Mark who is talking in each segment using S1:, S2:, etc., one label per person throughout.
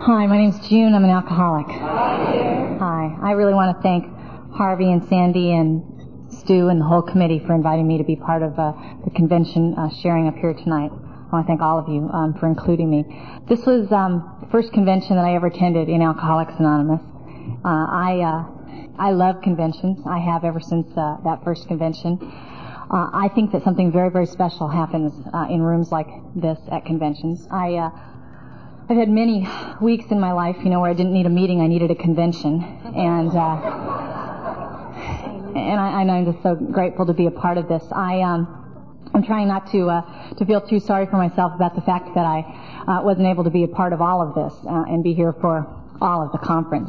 S1: Hi, my name's June. I'm an alcoholic. Hi. I really want to thank Harvey and Sandy and Stu and the whole committee for inviting me to be part of the convention sharing up here tonight. I want to thank all of you for including me. This was the first convention that I ever attended in Alcoholics Anonymous. I love conventions. I have ever since that first convention. I think that something very, very special happens in rooms like this at conventions. I've had many weeks in my life, where I didn't need a meeting, I needed a convention, and I'm just so grateful to be a part of this. I'm trying not to feel too sorry for myself about the fact that I wasn't able to be a part of all of this and be here for all of the conference.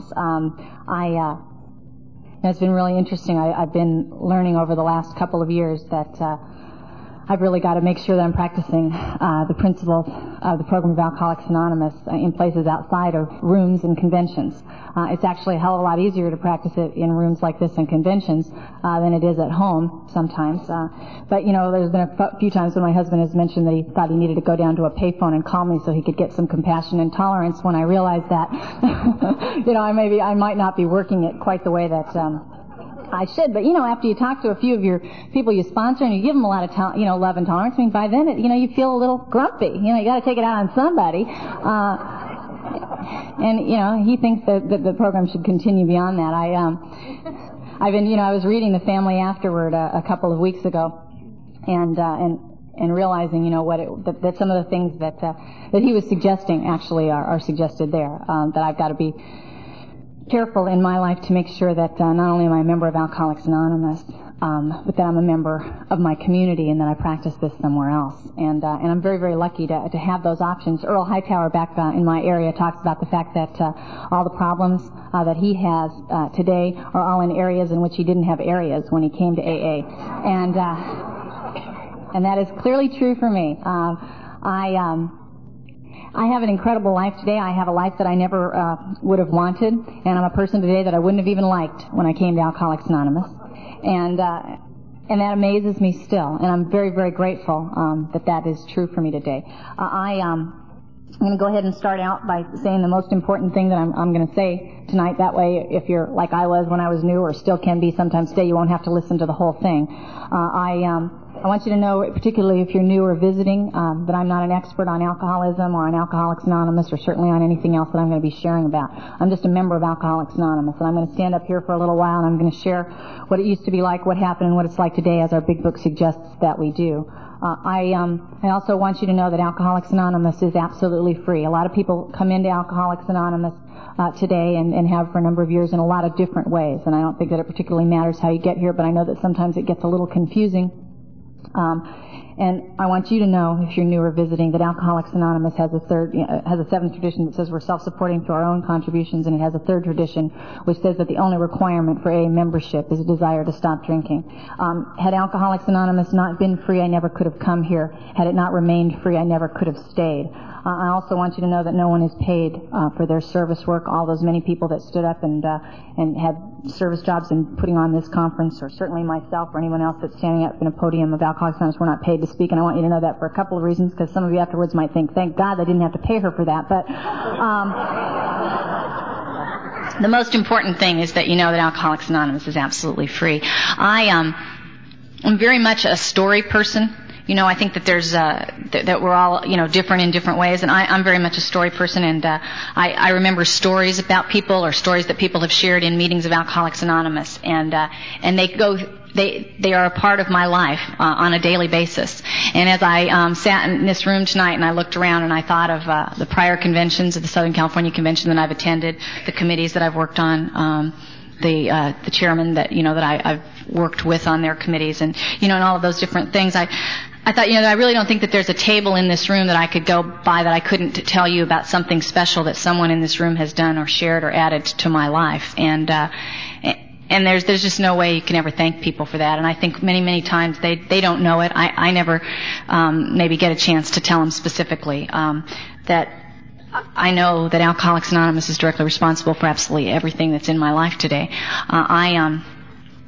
S1: It's been really interesting. I've been learning over the last couple of years that I've really got to make sure that I'm practicing the principles of the program of Alcoholics Anonymous in places outside of rooms and conventions. It's actually a hell of a lot easier to practice it in rooms like this and conventions than it is at home sometimes. But there's been a few times when my husband has mentioned that he thought he needed to go down to a payphone and call me so he could get some compassion and tolerance when I realized that, I might not be working it quite the way that I should, but after you talk to a few of your people you sponsor and you give them a lot of love and tolerance, by then you feel a little grumpy. You got to take it out on somebody. And he thinks that the program should continue beyond that. I was reading The Family Afterward a couple of weeks ago, and realizing that some of the things that he was suggesting actually are suggested there. That I've got to be careful in my life to make sure that not only am I a member of Alcoholics Anonymous, but that I'm a member of my community and that I practice this somewhere else. And I'm very, very lucky to have those options. Earl Hightower back in my area talks about the fact that all the problems that he has today are all in areas in which he didn't have areas when he came to AA. And that is clearly true for me. I have an incredible life today. I have a life that I never would have wanted, and I'm a person today that I wouldn't have even liked when I came to Alcoholics Anonymous, and that amazes me still, and I'm very, very grateful that is true for me today. I'm going to go ahead and start out by saying the most important thing that I'm going to say tonight. That way, if you're like I was when I was new, or still can be sometimes today, you won't have to listen to the whole thing. I want you to know, particularly if you're new or visiting, that I'm not an expert on alcoholism or on Alcoholics Anonymous or certainly on anything else that I'm going to be sharing about. I'm just a member of Alcoholics Anonymous, and I'm going to stand up here for a little while and I'm going to share what it used to be like, what happened, and what it's like today, as our big book suggests that we do. I also want you to know that Alcoholics Anonymous is absolutely free. A lot of people come into Alcoholics Anonymous today and have for a number of years in a lot of different ways, and I don't think that it particularly matters how you get here, but I know that sometimes it gets a little confusing. And I want you to know, if you're new or visiting, that Alcoholics Anonymous has a seventh tradition that says we're self-supporting through our own contributions, and it has a third tradition which says that the only requirement for AA membership is a desire to stop drinking. Had Alcoholics Anonymous not been free, I never could have come here. Had it not remained free, I never could have stayed. I also want you to know that no one is paid for their service work. All those many people that stood up and had service jobs in putting on this conference, or certainly myself or anyone else that's standing up in a podium of Alcoholics Anonymous, we're not paid to speak. And I want you to know that for a couple of reasons, because some of you afterwards might think, thank God I didn't have to pay her for that. But the most important thing is that you know that Alcoholics Anonymous is absolutely free. I'm very much a story person. I think that there's that we're all different in different ways, and I'm very much a story person, and I remember stories about people, or stories that people have shared in meetings of Alcoholics Anonymous, and they are a part of my life on a daily basis. And as I sat in this room tonight and I looked around and I thought of the prior conventions of the Southern California Convention that I've attended, the committees that I've worked on, the chairman that I've worked with on their committees, and and all of those different things. I thought, I really don't think that there's a table in this room that I could go by that I couldn't tell you about something special that someone in this room has done or shared or added to my life. And there's just no way you can ever thank people for that. And I think many, many times they don't know it. I never maybe get a chance to tell them specifically that I know that Alcoholics Anonymous is directly responsible for absolutely everything that's in my life today.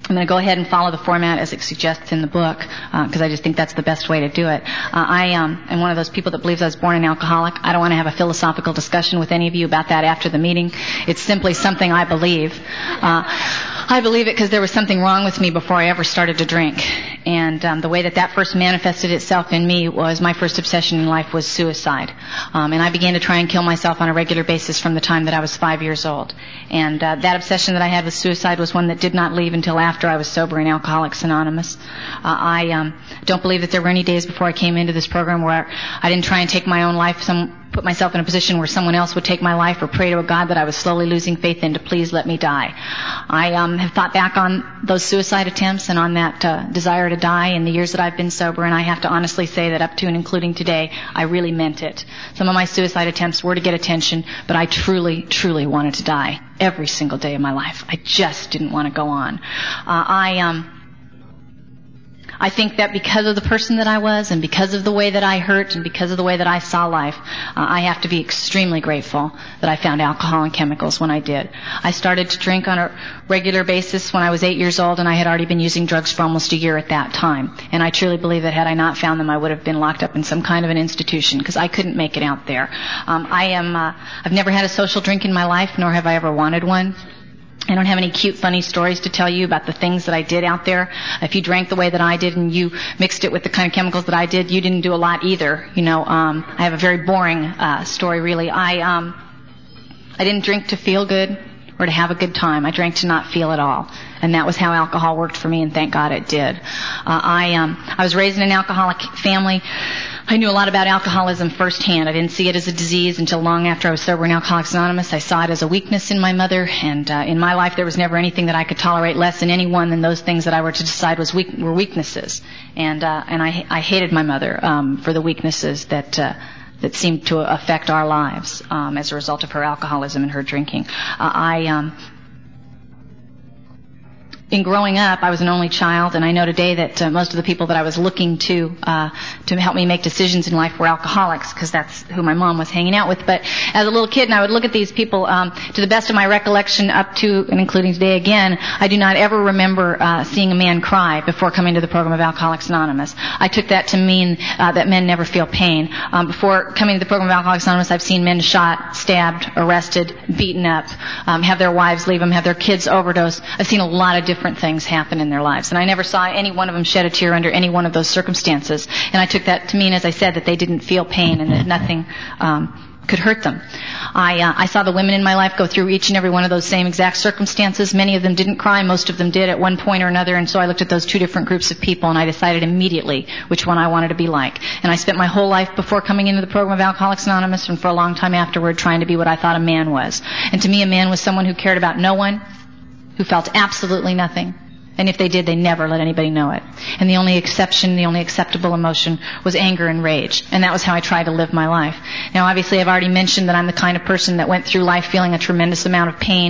S1: I'm going to go ahead and follow the format as it suggests in the book, because I just think that's the best way to do it. I am one of those people that believes I was born an alcoholic. I don't want to have a philosophical discussion with any of you about that after the meeting. It's simply something I believe. I believe it because there was something wrong with me before I ever started to drink. And the way that first manifested itself in me was my first obsession in life was suicide. And I began to try and kill myself on a regular basis from the time that I was 5 years old. And that obsession that I had with suicide was one that did not leave until after I was sober in Alcoholics Anonymous. I don't believe that there were any days before I came into this program where I didn't try and take my own life, put myself in a position where someone else would take my life, or pray to a God that I was slowly losing faith in to please let me die. I have thought back on those suicide attempts and on that desire to die in the years that I've been sober, and I have to honestly say that up to and including today, I really meant it. Some of my suicide attempts were to get attention, but I truly, truly wanted to die every single day of my life. I just didn't want to go on. I think that because of the person that I was, and because of the way that I hurt, and because of the way that I saw life, I have to be extremely grateful that I found alcohol and chemicals when I did. I started to drink on a regular basis when I was 8 years old, and I had already been using drugs for almost a year at that time. And I truly believe that had I not found them, I would have been locked up in some kind of an institution, because I couldn't make it out there. I've never had a social drink in my life, nor have I ever wanted one. I don't have any cute, funny stories to tell you about the things that I did out there. If you drank the way that I did and you mixed it with the kind of chemicals that I did, you didn't do a lot either. I have a very boring story, really. I didn't drink to feel good or to have a good time. I drank to not feel at all. And that was how alcohol worked for me, and thank God it did. I was raised in an alcoholic family. I knew a lot about alcoholism firsthand. I didn't see it as a disease until long after I was sober in Alcoholics Anonymous. I saw it as a weakness in my mother, and in my life there was never anything that I could tolerate less in anyone than those things that I were to decide were weaknesses. And I hated my mother for the weaknesses that seemed to affect our lives as a result of her alcoholism and her drinking. In growing up, I was an only child, and I know today that most of the people that I was looking to help me make decisions in life were alcoholics, because that's who my mom was hanging out with. But as a little kid, and I would look at these people, to the best of my recollection, up to and including today again, I do not ever remember seeing a man cry before coming to the program of Alcoholics Anonymous. I took that to mean that men never feel pain. Before coming to the program of Alcoholics Anonymous, I've seen men shot, stabbed, arrested, beaten up, have their wives leave them, have their kids overdose. I've seen a lot of different things happen in their lives, and I never saw any one of them shed a tear under any one of those circumstances. And I took that to mean, as I said, that they didn't feel pain and that nothing could hurt them. I saw the women in my life go through each and every one of those same exact circumstances. Many of them didn't cry, most of them did at one point or another, and so I looked at those two different groups of people, and I decided immediately which one I wanted to be like. And I spent my whole life before coming into the program of Alcoholics Anonymous, and for a long time afterward, trying to be what I thought a man was. And to me, a man was someone who cared about no one, who felt absolutely nothing. And if they did, they never let anybody know it. And the only exception, the only acceptable emotion was anger and rage. And that was how I tried to live my life. Now, obviously, I've already mentioned that I'm the kind of person that went through life feeling a tremendous amount of pain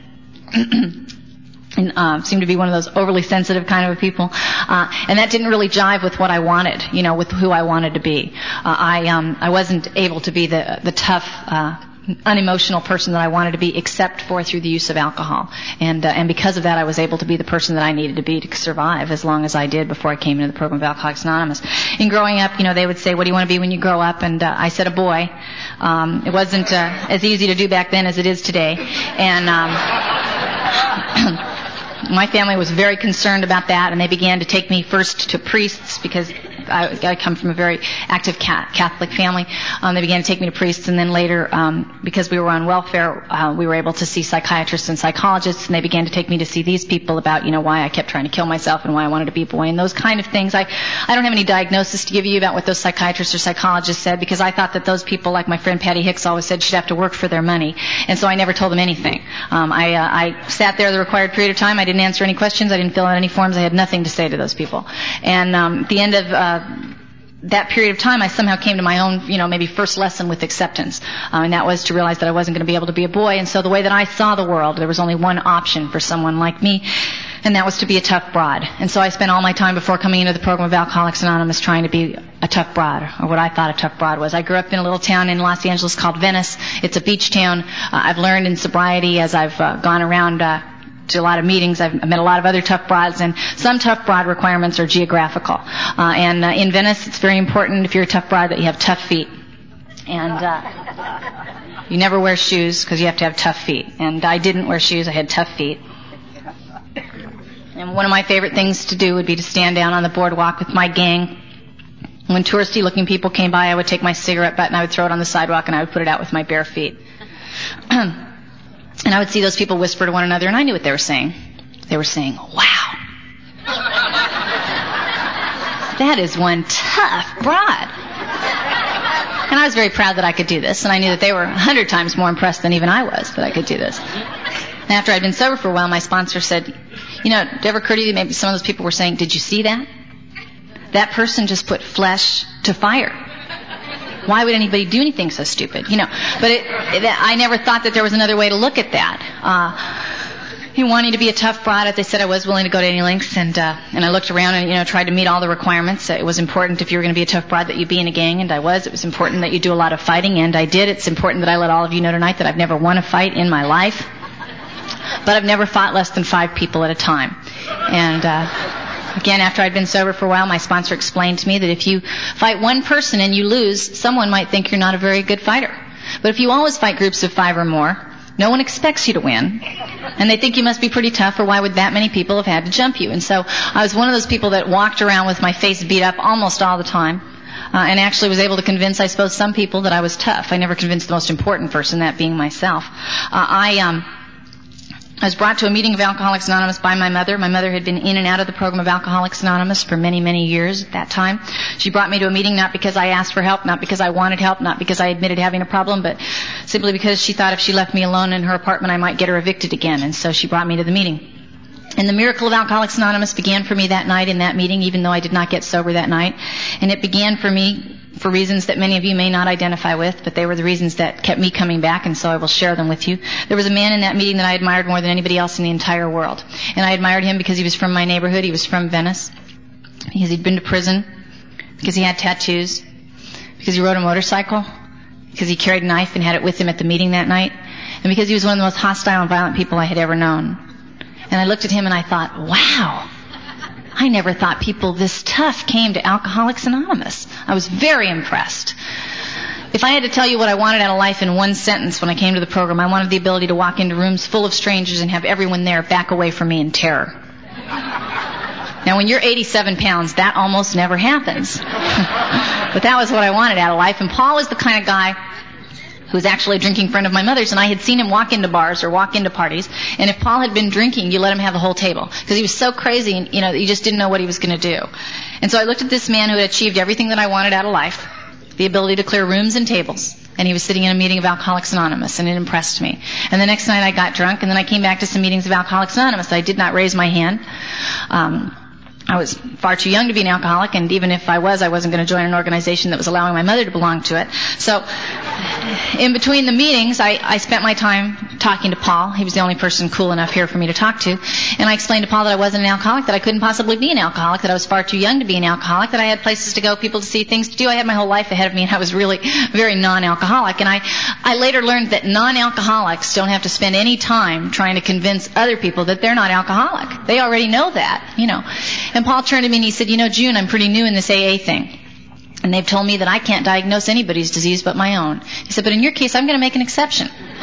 S1: and seemed to be one of those overly sensitive kind of people. And that didn't really jive with what I wanted, with who I wanted to be. I wasn't able to be the tough, unemotional person that I wanted to be, except for through the use of alcohol. And because of that, I was able to be the person that I needed to be to survive as long as I did before I came into the program of Alcoholics Anonymous. In growing up, they would say, what do you want to be when you grow up? And I said a boy. It wasn't as easy to do back then as it is today. And my family was very concerned about that, and they began to take me first to priests, because I come from a very active Catholic family. They began to take me to priests, and then later, because we were on welfare, we were able to see psychiatrists and psychologists, and they began to take me to see these people about, why I kept trying to kill myself and why I wanted to be a boy and those kind of things. I don't have any diagnosis to give you about what those psychiatrists or psychologists said, because I thought that those people, like my friend Patty Hicks always said, should have to work for their money, and so I never told them anything. I sat there the required period of time. I didn't answer any questions. I didn't fill out any forms. I had nothing to say to those people. And at the end of that period of time, I somehow came to my own, maybe first lesson with acceptance. And that was to realize that I wasn't going to be able to be a boy. And so the way that I saw the world, there was only one option for someone like me, and that was to be a tough broad. And so I spent all my time before coming into the program of Alcoholics Anonymous trying to be a tough broad, or what I thought a tough broad was. I grew up in a little town in Los Angeles called Venice. It's a beach town. I've learned in sobriety as I've gone around
S2: to a lot of meetings. I've met a lot of other tough broads, and some tough broad requirements are geographical. And in Venice, it's very important if you're a tough broad that you have tough feet. And you never wear shoes because you have to have tough feet. And I didn't wear shoes. I had tough feet. And one of my favorite things to do would be to stand down on the boardwalk with my gang. When touristy-looking people came by, I would take my cigarette butt and I would throw it on the sidewalk and I would put it out with my bare feet. And I would see those people whisper to one another, and I knew what they were saying. They were saying, wow. That is one tough broad. And I was very proud that I could do this, and I knew that they were 100 times more impressed than even I was that I could do this. And after I'd been sober for a while, my sponsor said, did it ever occur to you that maybe some of those people were saying, did you see that? That person just put flesh to fire. Why would anybody do anything so stupid? But I never thought that there was another way to look at that. Wanting to be a tough broad, as I said, I was willing to go to any lengths, and I looked around and tried to meet all the requirements. It was important if you were going to be a tough broad that you be in a gang, and I was. It was important that you do a lot of fighting, and I did. It's important that I let all of you know tonight that I've never won a fight in my life, but I've never fought less than 5 people at a time. And again, after I'd been sober for a while, my sponsor explained to me that if you fight one person and you lose, someone might think you're not a very good fighter. But if you always fight groups of 5 or more, no one expects you to win. And they think you must be pretty tough, or why would that many people have had to jump you? And so I was one of those people that walked around with my face beat up almost all the time, and actually was able to convince, I suppose, some people that I was tough. I never convinced the most important person, that being myself. I was brought to a meeting of Alcoholics Anonymous by my mother. My mother had been in and out of the program of Alcoholics Anonymous for many, many years at that time. She brought me to a meeting not because I asked for help, not because I wanted help, not because I admitted having a problem, but simply because she thought if she left me alone in her apartment, I might get her evicted again. And so she brought me to the meeting. And the miracle of Alcoholics Anonymous began for me that night in that meeting, even though I did not get sober that night. And it began for me for reasons that many of you may not identify with, but they were the reasons that kept me coming back, and so I will share them with you. There was a man in that meeting that I admired more than anybody else in the entire world. And I admired him because he was from my neighborhood. He was from Venice. Because he'd been to prison. Because he had tattoos. Because he rode a motorcycle. Because he carried a knife and had it with him at the meeting that night. And because he was one of the most hostile and violent people I had ever known. And I looked at him and I thought, wow, I never thought people this tough came to Alcoholics Anonymous. I was very impressed. If I had to tell you what I wanted out of life in one sentence when I came to the program, I wanted the ability to walk into rooms full of strangers and have everyone there back away from me in terror. Now, when you're 87 pounds, that almost never happens. But that was what I wanted out of life. And Paul was the kind of guy who was actually a drinking friend of my mother's, and I had seen him walk into bars or walk into parties. And if Paul had been drinking, you let him have the whole table, because he was so crazy, and you just didn't know what he was going to do. And so I looked at this man who had achieved everything that I wanted out of life, the ability to clear rooms and tables, and he was sitting in a meeting of Alcoholics Anonymous, and it impressed me. And the next night I got drunk, and then I came back to some meetings of Alcoholics Anonymous. I did not raise my hand. I was far too young to be an alcoholic, and even if I wasn't going to join an organization that was allowing my mother to belong to it. So in between the meetings, I spent my time talking to Paul. He was the only person cool enough here for me to talk to. And I explained to Paul that I wasn't an alcoholic, that I couldn't possibly be an alcoholic, that I was far too young to be an alcoholic, that I had places to go, people to see, things to do. I had my whole life ahead of me, and I was really very non-alcoholic. And I later learned that non-alcoholics don't have to spend any time trying to convince other people that they're not alcoholic. They already know that, And Paul turned to me and he said, June, I'm pretty new in this AA thing. And they've told me that I can't diagnose anybody's disease but my own. He said, but in your case, I'm going to make an exception.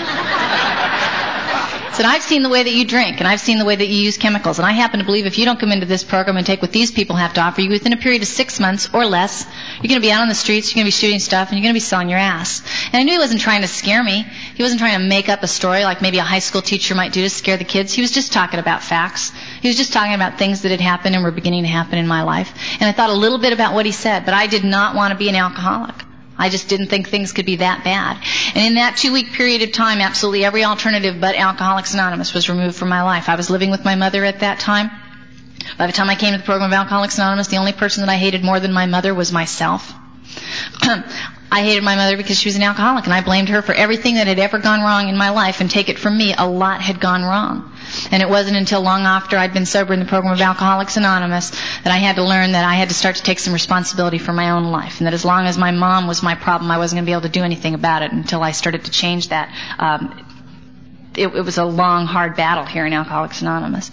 S2: He said, I've seen the way that you drink, and I've seen the way that you use chemicals, and I happen to believe if you don't come into this program and take what these people have to offer you within a period of 6 months or less, you're going to be out on the streets, you're going to be shooting stuff, and you're going to be selling your ass. And I knew he wasn't trying to scare me. He wasn't trying to make up a story like maybe a high school teacher might do to scare the kids. He was just talking about facts. He was just talking about things that had happened and were beginning to happen in my life. And I thought a little bit about what he said, but I did not want to be an alcoholic. I just didn't think things could be that bad. And in that 2-week period of time, absolutely every alternative but Alcoholics Anonymous was removed from my life. I was living with my mother at that time. By the time I came to the program of Alcoholics Anonymous, the only person that I hated more than my mother was myself. I hated my mother because she was an alcoholic, and I blamed her for everything that had ever gone wrong in my life, and take it from me, a lot had gone wrong. And it wasn't until long after I'd been sober in the program of Alcoholics Anonymous that I had to learn that I had to start to take some responsibility for my own life, and that as long as my mom was my problem, I wasn't going to be able to do anything about it until I started to change that it was a long, hard battle here in Alcoholics Anonymous.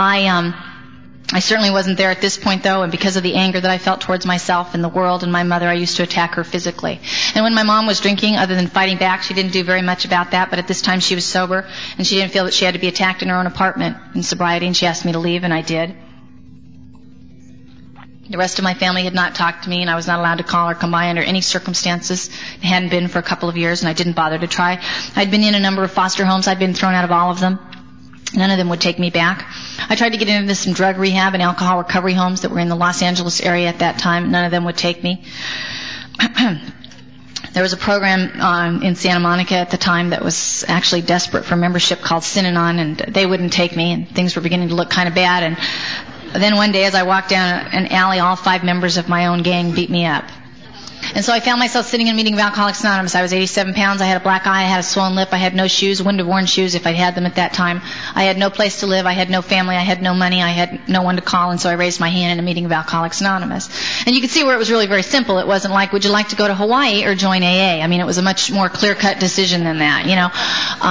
S2: I certainly wasn't there at this point, though, and because of the anger that I felt towards myself and the world and my mother, I used to attack her physically. And when my mom was drinking, other than fighting back, she didn't do very much about that, but at this time she was sober, and she didn't feel that she had to be attacked in her own apartment in sobriety, and she asked me to leave, and I did. The rest of my family had not talked to me, and I was not allowed to call or come by under any circumstances. It hadn't been for a couple of years, and I didn't bother to try. I'd been in a number of foster homes. I'd been thrown out of all of them. None of them would take me back. I tried to get into some drug rehab and alcohol recovery homes that were in the Los Angeles area at that time. None of them would take me. There was a program in Santa Monica at the time that was actually desperate for membership called Synanon, and they wouldn't take me, and things were beginning to look kind of bad. And then one day as I walked down an alley, all 5 members of my own gang beat me up. And so I found myself sitting in a meeting of Alcoholics Anonymous. I was 87 pounds. I had a black eye. I had a swollen lip. I had no shoes. Wouldn't have worn shoes if I'd had them at that time. I had no place to live. I had no family. I had no money. I had no one to call. And so I raised my hand in a meeting of Alcoholics Anonymous. And you could see where it was really very simple. It wasn't like, would you like to go to Hawaii or join AA? I mean, it was a much more clear-cut decision than that, you know.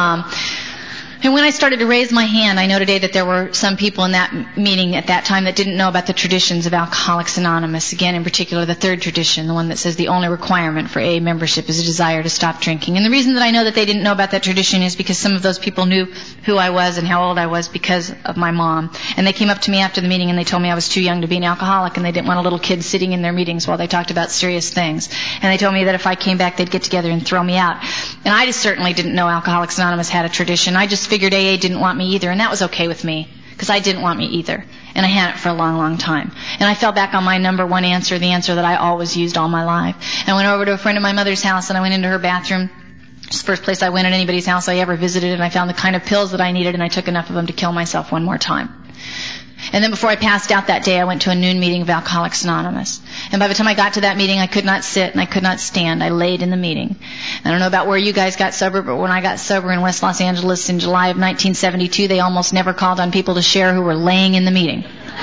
S2: And when I started to raise my hand, I know today that there were some people in that meeting at that time that didn't know about the traditions of Alcoholics Anonymous. Again, in particular, the third tradition, the one that says the only requirement for AA membership is a desire to stop drinking. And the reason that I know that they didn't know about that tradition is because some of those people knew who I was and how old I was because of my mom. And they came up to me after the meeting and they told me I was too young to be an alcoholic, and they didn't want a little kid sitting in their meetings while they talked about serious things. And they told me that if I came back, they'd get together and throw me out. And I just certainly didn't know Alcoholics Anonymous had a tradition. I just figured AA didn't want me either, and that was okay with me, because I didn't want me either. And I had it for a long, long time. And I fell back on my number one answer, the answer that I always used all my life. And I went over to a friend of my mother's house, and I went into her bathroom. It's the first place I went at anybody's house I ever visited, and I found the kind of pills that I needed, and I took enough of them to kill myself one more time. And then before I passed out that day, I went to a noon meeting of Alcoholics Anonymous. And by the time I got to that meeting, I could not sit and I could not stand. I laid in the meeting. I don't know about where you guys got sober, but when I got sober in West Los Angeles in July of 1972, they almost never called on people to share who were laying in the meeting.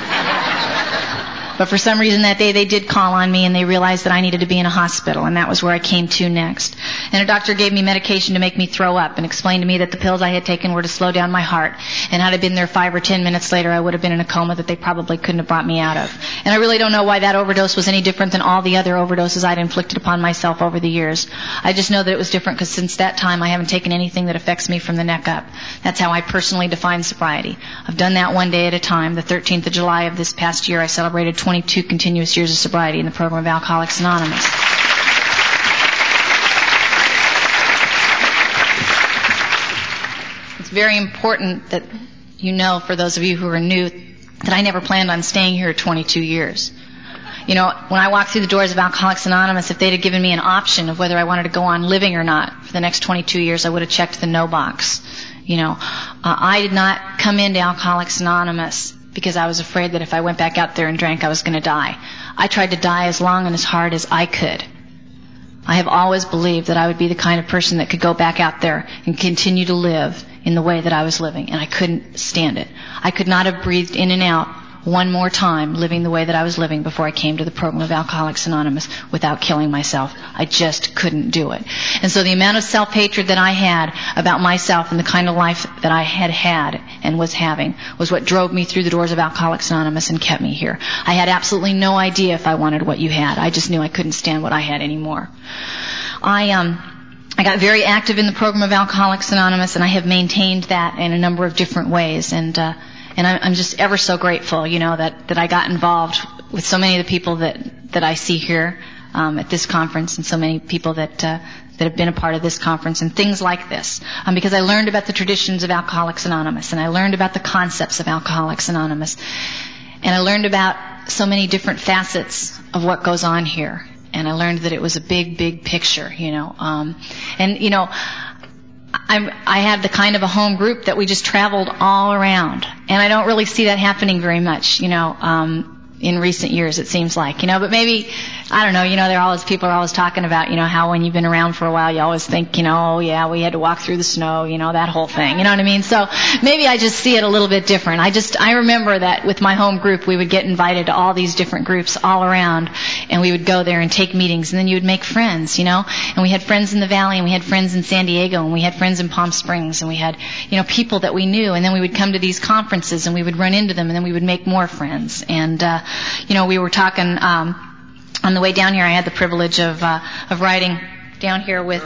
S2: But for some reason that day they did call on me, and they realized that I needed to be in a hospital, and that was where I came to next. And a doctor gave me medication to make me throw up and explained to me that the pills I had taken were to slow down my heart. And had I been there 5 or 10 minutes later, I would have been in a coma that they probably couldn't have brought me out of. And I really don't know why that overdose was any different than all the other overdoses I'd inflicted upon myself over the years. I just know that it was different because since that time I haven't taken anything that affects me from the neck up. That's how I personally define sobriety. I've done that one day at a time. The 13th of July of this past year, I celebrated 22 continuous years of sobriety in the program of Alcoholics Anonymous. It's very important that you know, for those of you who are new, that I never planned on staying here 22 years. You know, when I walked through the doors of Alcoholics Anonymous, if they'd have given me an option of whether I wanted to go on living or not for the next 22 years, I would have checked the no box. You know, I did not come into Alcoholics Anonymous because I was afraid that if I went back out there and drank, I was going to die. I tried to die as long and as hard as I could. I have always believed that I would be the kind of person that could go back out there and continue to live in the way that I was living, and I couldn't stand it. I could not have breathed in and out one more time living the way that I was living before I came to the program of Alcoholics Anonymous without killing myself. I just couldn't do it. And so the amount of self-hatred that I had about myself and the kind of life that I had had and was having was what drove me through the doors of Alcoholics Anonymous and kept me here. I had absolutely no idea if I wanted what you had. I just knew I couldn't stand what I had anymore. I got very active in the program of Alcoholics Anonymous, and I have maintained that in a number of different ways. And I'm just ever so grateful, you know, that I got involved with so many of the people that I see here at this conference, and so many people that have been a part of this conference and things like this. Because I learned about the traditions of Alcoholics Anonymous, and I learned about the concepts of Alcoholics Anonymous, and I learned about so many different facets of what goes on here. And I learned that it was a big, big picture, you know. And, you know, I had the kind of a home group that we just traveled all around. And I don't really see that happening very much, you know. in recent years, it seems like, but maybe, I don't know, people are always talking about, how when you've been around for a while, you always think, oh yeah, we had to walk through the snow, that whole thing, you know what I mean? So maybe I just see it a little bit different. I remember that with my home group, we would get invited to all these different groups all around, and we would go there and take meetings, and then you would make friends, and we had friends in the Valley, and we had friends in San Diego, and we had friends in Palm Springs, and we had, people that we knew, and then we would come to these conferences, and we would run into them, and then we would make more friends, and we were talking on the way down here. I had the privilege of riding down here with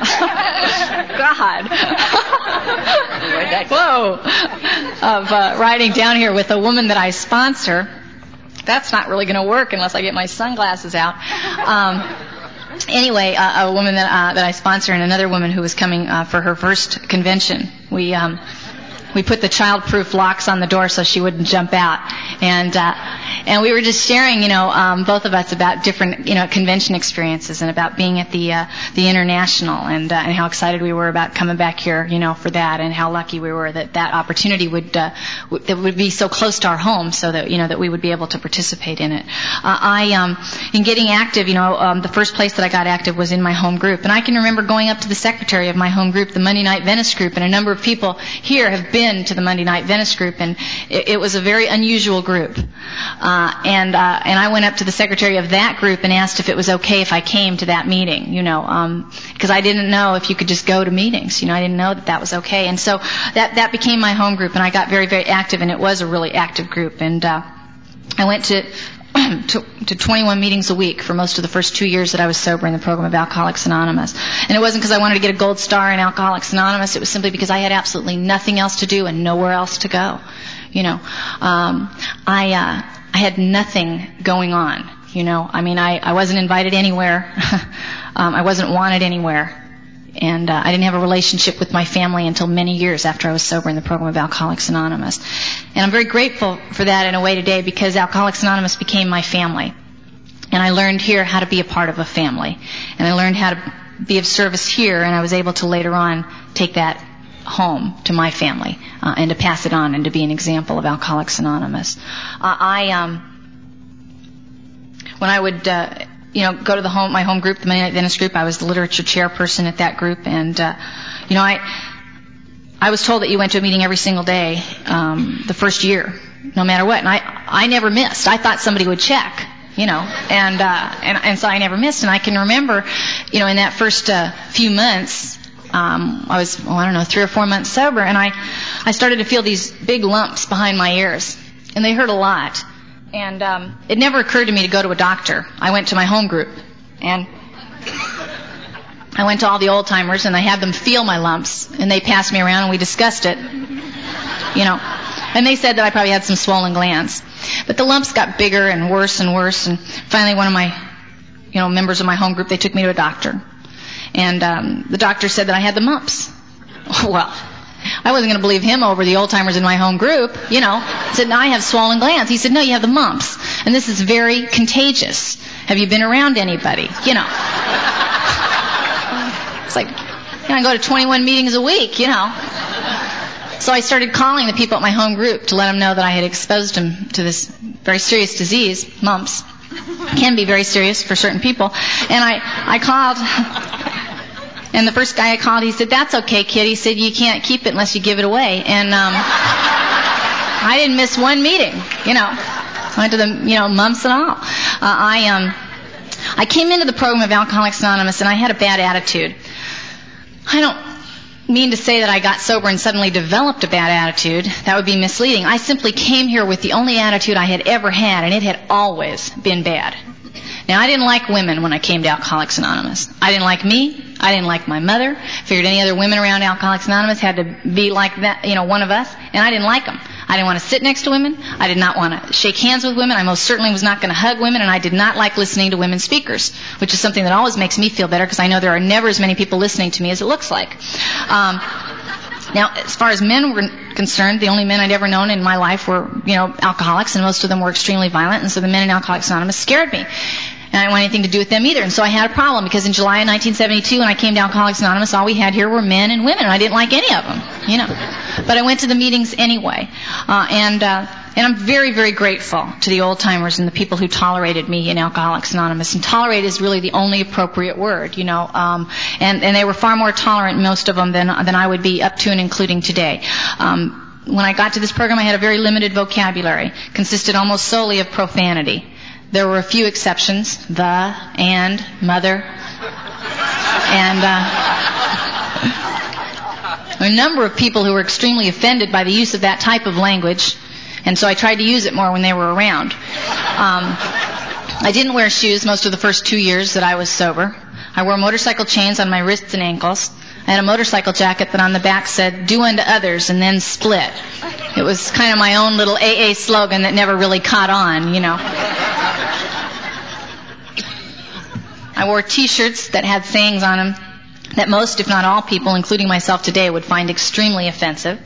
S2: riding down here with a woman that I sponsor. That's not really going to work unless I get my sunglasses out. Anyway, a woman that I sponsor and another woman who was coming for her first convention. We put the child-proof locks on the door so she wouldn't jump out, and we were just sharing, both of us about different, convention experiences and about being at the International and how excited we were about coming back here, for that, and how lucky we were that opportunity would be so close to our home, so that that we would be able to participate in it. In getting active, the first place that I got active was in my home group, and I can remember going up to the secretary of my home group, the Monday Night Venice group, and a number of people here have been to the Monday Night Venice group, and it was a very unusual group. And I went up to the secretary of that group and asked if it was okay if I came to that meeting, because I didn't know if you could just go to meetings. I didn't know that was okay. And so that became my home group, and I got very, very active, and it was a really active group. And I went to 21 meetings a week for most of the first 2 years that I was sober in the program of Alcoholics Anonymous. And it wasn't because I wanted to get a gold star in Alcoholics Anonymous. It was simply because I had absolutely nothing else to do and nowhere else to go. I had nothing going on. I wasn't invited anywhere. I wasn't wanted anywhere. And I didn't have a relationship with my family until many years after I was sober in the program of Alcoholics Anonymous. And I'm very grateful for that in a way today, because Alcoholics Anonymous became my family. And I learned here how to be a part of a family. And I learned how to be of service here, and I was able to later on take that home to my family and to pass it on and to be an example of Alcoholics Anonymous. When I would go to my home group, the Monday Night Venice group, I was the literature chairperson at that group, and I was told that you went to a meeting every single day the first year, no matter what, and I never missed. I thought somebody would check, and so I never missed. And I can remember, in that first few months, I was 3 or 4 months sober, and I started to feel these big lumps behind my ears, and they hurt a lot. And it never occurred to me to go to a doctor. I went to my home group, and I went to all the old-timers, and I had them feel my lumps, and they passed me around, and we discussed it, And they said that I probably had some swollen glands. But the lumps got bigger and worse, and finally one of my, members of my home group, they took me to a doctor. And the doctor said that I had the mumps. Well, I wasn't going to believe him over the old-timers in my home group, I said, no, I have swollen glands. He said, no, you have the mumps. And this is very contagious. Have you been around anybody? It's like, I go to 21 meetings a week, So I started calling the people at my home group to let them know that I had exposed them to this very serious disease, mumps. It can be very serious for certain people. And I called... And the first guy I called, he said, that's okay, kid. He said, you can't keep it unless you give it away. And I didn't miss one meeting, I went to the, mumps and all. I came into the program of Alcoholics Anonymous, and I had a bad attitude. I don't mean to say that I got sober and suddenly developed a bad attitude. That would be misleading. I simply came here with the only attitude I had ever had, and it had always been bad. Now, I didn't like women when I came to Alcoholics Anonymous. I didn't like me. I didn't like my mother. Figured any other women around Alcoholics Anonymous had to be like that, one of us, and I didn't like them. I didn't want to sit next to women. I did not want to shake hands with women. I most certainly was not going to hug women, and I did not like listening to women speakers, which is something that always makes me feel better, because I know there are never as many people listening to me as it looks like. Now, as far as men were concerned, the only men I'd ever known in my life were, alcoholics, and most of them were extremely violent, and so the men in Alcoholics Anonymous scared me. And I didn't want anything to do with them either. And so I had a problem, because in July of 1972, when I came to Alcoholics Anonymous, all we had here were men and women, and I didn't like any of them, But I went to the meetings anyway. And And I'm very, very grateful to the old-timers and the people who tolerated me in Alcoholics Anonymous. And tolerate is really the only appropriate word, and they were far more tolerant, most of them, than I would be up to and including today. When I got to this program, I had a very limited vocabulary, consisted almost solely of profanity. There were a few exceptions, the, and, mother, and a number of people who were extremely offended by the use of that type of language, and so I tried to use it more when they were around. I didn't wear shoes most of the first 2 years that I was sober. I wore motorcycle chains on my wrists and ankles. I had a motorcycle jacket that on the back said, "Do unto others and then split." It was kind of my own little AA slogan that never really caught on, I wore T-shirts that had sayings on them that most, if not all people, including myself today, would find extremely offensive.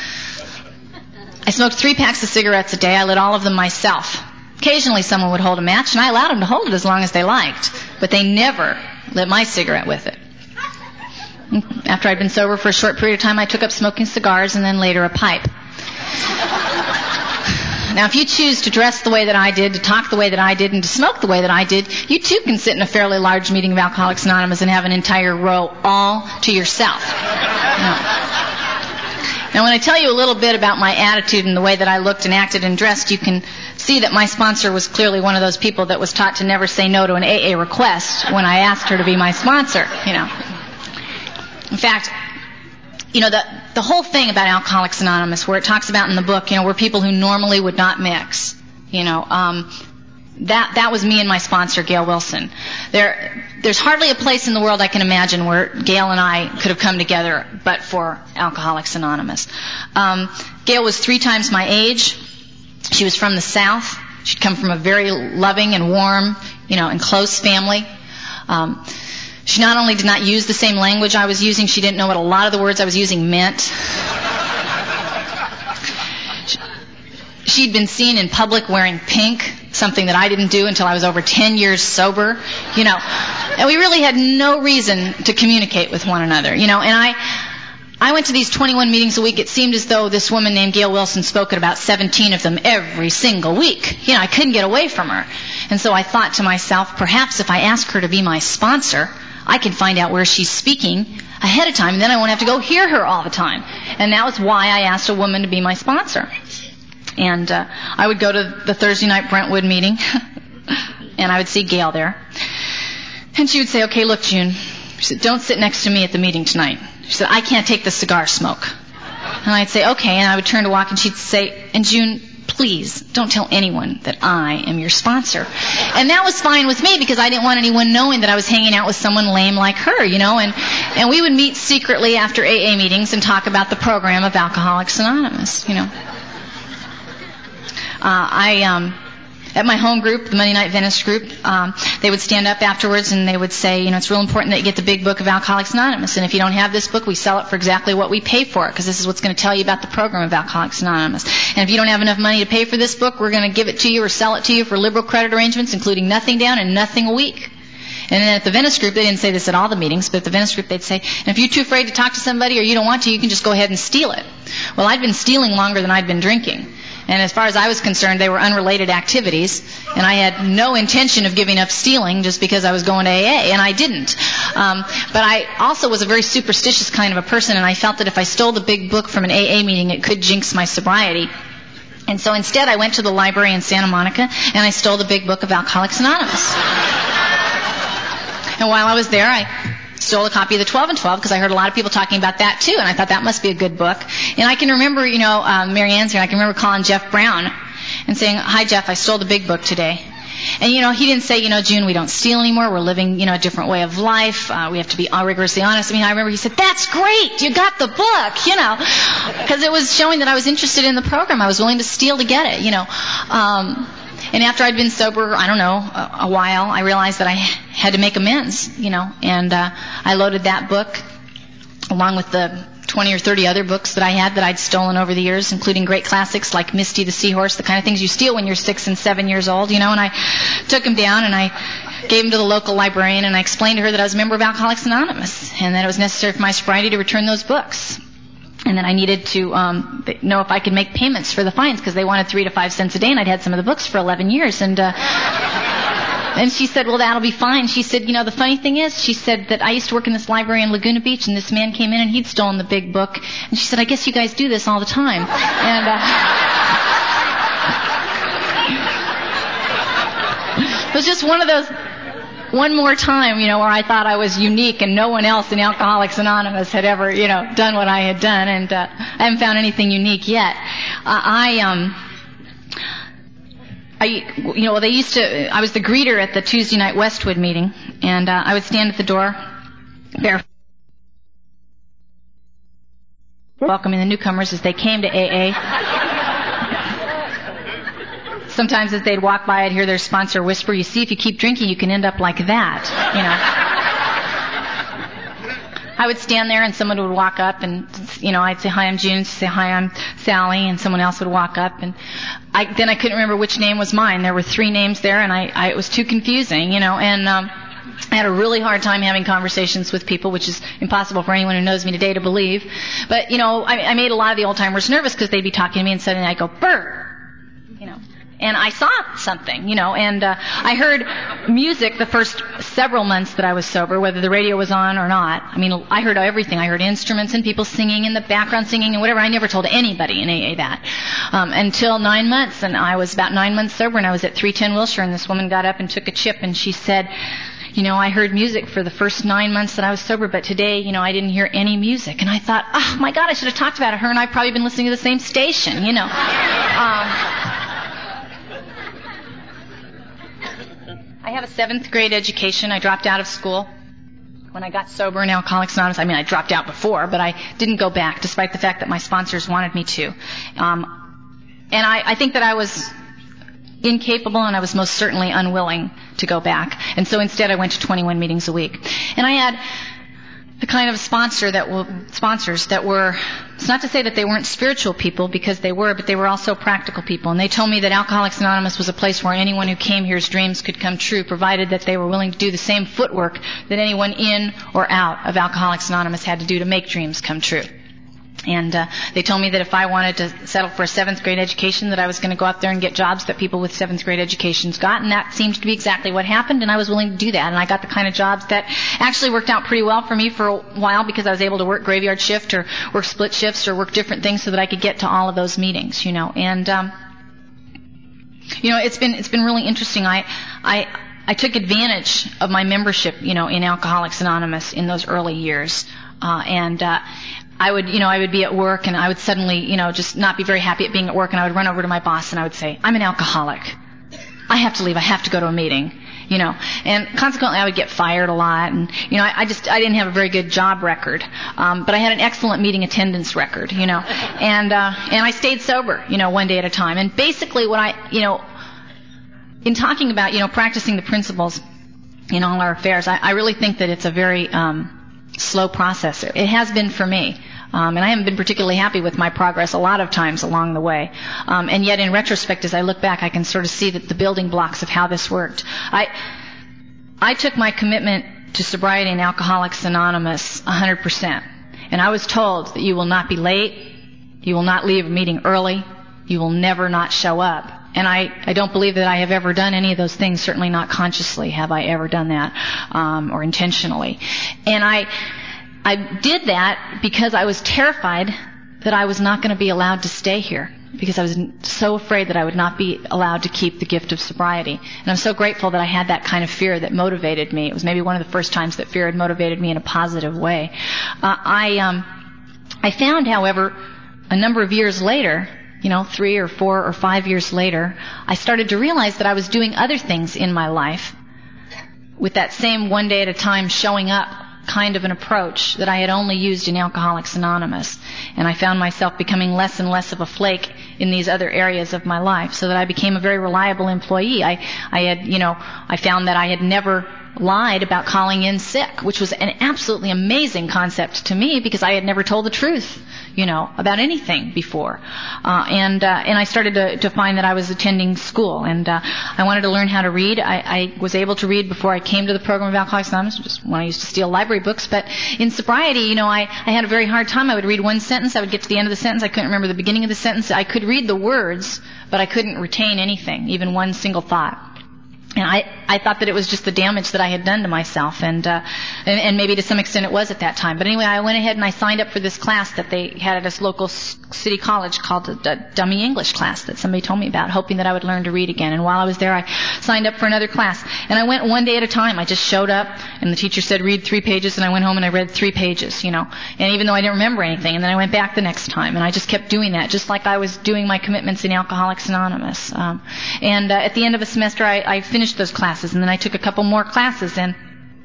S2: I smoked 3 packs of cigarettes a day. I lit all of them myself. Occasionally someone would hold a match, and I allowed them to hold it as long as they liked, but they never lit my cigarette with it. After I'd been sober for a short period of time, I took up smoking cigars and then later a pipe. Now, if you choose to dress the way that I did, to talk the way that I did, and to smoke the way that I did, you too can sit in a fairly large meeting of Alcoholics Anonymous and have an entire row all to yourself. Now, when I tell you a little bit about my attitude and the way that I looked and acted and dressed, you can see that my sponsor was clearly one of those people that was taught to never say no to an AA request when I asked her to be my sponsor, In fact, the whole thing about Alcoholics Anonymous, where it talks about in the book, we're people who normally would not mix, that was me and my sponsor, Gail Wilson. There's hardly a place in the world I can imagine where Gail and I could have come together but for Alcoholics Anonymous. Gail was 3 times my age. She was from the South. She'd come from a very loving and warm, and close family. She not only did not use the same language I was using, she didn't know what a lot of the words I was using meant. She'd been seen in public wearing pink, something that I didn't do until I was over 10 years sober, and we really had no reason to communicate with one another, and I went to these 21 meetings a week. It seemed as though this woman named Gail Wilson spoke at about 17 of them every single week. I couldn't get away from her. And so I thought to myself, perhaps if I ask her to be my sponsor, I can find out where she's speaking ahead of time, and then I won't have to go hear her all the time. And that was why I asked a woman to be my sponsor. And I would go to the Thursday night Brentwood meeting, and I would see Gail there. And she would say, "Okay, look, June," she said, "don't sit next to me at the meeting tonight." She said, "I can't take the cigar smoke." And I'd say, "Okay," and I would turn to walk, and she'd say, "And June, please don't tell anyone that I am your sponsor." And that was fine with me because I didn't want anyone knowing that I was hanging out with someone lame like her, and we would meet secretly after AA meetings and talk about the program of Alcoholics Anonymous, At my home group, the Monday Night Venice group, they would stand up afterwards and they would say, it's real important that you get the big book of Alcoholics Anonymous. And if you don't have this book, we sell it for exactly what we pay for it, because this is what's going to tell you about the program of Alcoholics Anonymous. And if you don't have enough money to pay for this book, we're going to give it to you or sell it to you for liberal credit arrangements, including nothing down and nothing a week. And then at the Venice group, they didn't say this at all the meetings, but at the Venice group they'd say, and if you're too afraid to talk to somebody or you don't want to, you can just go ahead and steal it. Well, I'd been stealing longer than I'd been drinking. And as far as I was concerned, they were unrelated activities, and I had no intention of giving up stealing just because I was going to AA, and I didn't. But I also was a very superstitious kind of a person, and I felt that if I stole the big book from an AA meeting, it could jinx my sobriety. And so instead, I went to the library in Santa Monica, and I stole the big book of Alcoholics Anonymous. And while I was there, I stole a copy of the 12 and 12 because I heard a lot of people talking about that too, and I thought that must be a good book. And I can remember, Mary Ann's here, and I can remember calling Jeff Brown and saying, "Hi, Jeff, I stole the big book today." And, he didn't say, June, we don't steal anymore. We're living, a different way of life. We have to be rigorously honest. I remember he said, "That's great. You got the book," because it was showing that I was interested in the program. I was willing to steal to get it, And after I'd been sober, a while, I realized that I had to make amends, and I loaded that book along with the 20 or 30 other books that I had that I'd stolen over the years, including great classics like Misty the Seahorse, the kind of things you steal when you're 6 and 7 years old, and I took them down and I gave them to the local librarian, and I explained to her that I was a member of Alcoholics Anonymous and that it was necessary for my sobriety to return those books. And then I needed to know if I could make payments for the fines because they wanted 3 to 5 cents a day, and I'd had some of the books for 11 years. And she said, well, that'll be fine. She said, the funny thing is, she said that I used to work in this library in Laguna Beach, and this man came in and he'd stolen the big book. And she said, I guess you guys do this all the time. And it was just one of those, one more time, where I thought I was unique and no one else in Alcoholics Anonymous had ever, done what I had done, and I haven't found anything unique yet. I was the greeter at the Tuesday night Westwood meeting, and I would stand at the door, welcoming the newcomers as they came to AA. Sometimes as they'd walk by, I'd hear their sponsor whisper, you see, if you keep drinking, you can end up like that, I would stand there and someone would walk up and, I'd say, hi, I'm June. She'd say, hi, I'm Sally. And someone else would walk up. And then I couldn't remember which name was mine. There were 3 names there, and it was too confusing, and I had a really hard time having conversations with people, which is impossible for anyone who knows me today to believe. But, I made a lot of the old-timers nervous because they'd be talking to me and suddenly I'd go, Bert, and I saw something, and I heard music the first several months that I was sober, whether the radio was on or not. I heard everything. I heard instruments and people singing in the background, singing and whatever. I never told anybody in AA that until 9 months, and I was about 9 months sober, and I was at 310 Wilshire, and this woman got up and took a chip, and she said, I heard music for the first 9 months that I was sober, but today, I didn't hear any music. And I thought, oh, my God, I should have talked about it. Her and I probably been listening to the same station, I have a 7th grade education. I dropped out of school when I got sober in Alcoholics Anonymous. I dropped out before, but I didn't go back, despite the fact that my sponsors wanted me to. And I think that I was incapable, and I was most certainly unwilling to go back. And so instead I went to 21 meetings a week. And I had the kind of sponsors that were, it's not to say that they weren't spiritual people, because they were, but they were also practical people. And they told me that Alcoholics Anonymous was a place where anyone who came here's dreams could come true, provided that they were willing to do the same footwork that anyone in or out of Alcoholics Anonymous had to do to make dreams come true. And they told me that if I wanted to settle for a 7th grade education, that I was going to go out there and get jobs that people with 7th grade educations got, and that seemed to be exactly what happened, and I was willing to do that. And I got the kind of jobs that actually worked out pretty well for me for a while, because I was able to work graveyard shift or work split shifts or work different things so that I could get to all of those meetings, And it's been really interesting. I took advantage of my membership, in Alcoholics Anonymous in those early years, I would be at work, and I would suddenly, just not be very happy at being at work, and I would run over to my boss and I would say, I'm an alcoholic. I have to leave. I have to go to a meeting, and consequently I would get fired a lot, and, I didn't have a very good job record, but I had an excellent meeting attendance record, and I stayed sober, one day at a time. And basically what in talking about, practicing the principles in all our affairs, I really think that it's a very, slow process. It has been for me. And I haven't been particularly happy with my progress a lot of times along the way. And yet in retrospect, as I look back, I can sort of see that the building blocks of how this worked. I took my commitment to sobriety in Alcoholics Anonymous 100%. And I was told that you will not be late, you will not leave a meeting early, you will never not show up. And I don't believe that I have ever done any of those things, certainly not consciously have I ever done that, or intentionally. And I did that because I was terrified that I was not going to be allowed to stay here, because I was so afraid that I would not be allowed to keep the gift of sobriety. And I'm so grateful that I had that kind of fear that motivated me. It was maybe one of the first times that fear had motivated me in a positive way. I found, however, a number of years later, 3 or 4 or 5 years later, I started to realize that I was doing other things in my life with that same one day at a time showing up kind of an approach that I had only used in Alcoholics Anonymous. And I found myself becoming less and less of a flake in these other areas of my life, so that I became a very reliable employee. I found that I had never lied about calling in sick, which was an absolutely amazing concept to me because I had never told the truth, about anything before. And I started to find that I was attending school, and I wanted to learn how to read. I was able to read before I came to the program of Alcoholics Anonymous, just when I used to steal library books. But in sobriety, I had a very hard time. I would read one sentence, I would get to the end of the sentence, I couldn't remember the beginning of the sentence. I could read the words, but I couldn't retain anything, even one single thought. And I thought that it was just the damage that I had done to myself, and maybe to some extent it was at that time. But anyway, I went ahead and I signed up for this class that they had at this local city college called the Dummy English class that somebody told me about, hoping that I would learn to read again. And while I was there, I signed up for another class. And I went one day at a time. I just showed up, and the teacher said, read 3 pages, and I went home and I read 3 pages, And even though I didn't remember anything, and then I went back the next time, and I just kept doing that, just like I was doing my commitments in Alcoholics Anonymous. At the end of a semester, I finished those classes, and then I took a couple more classes, and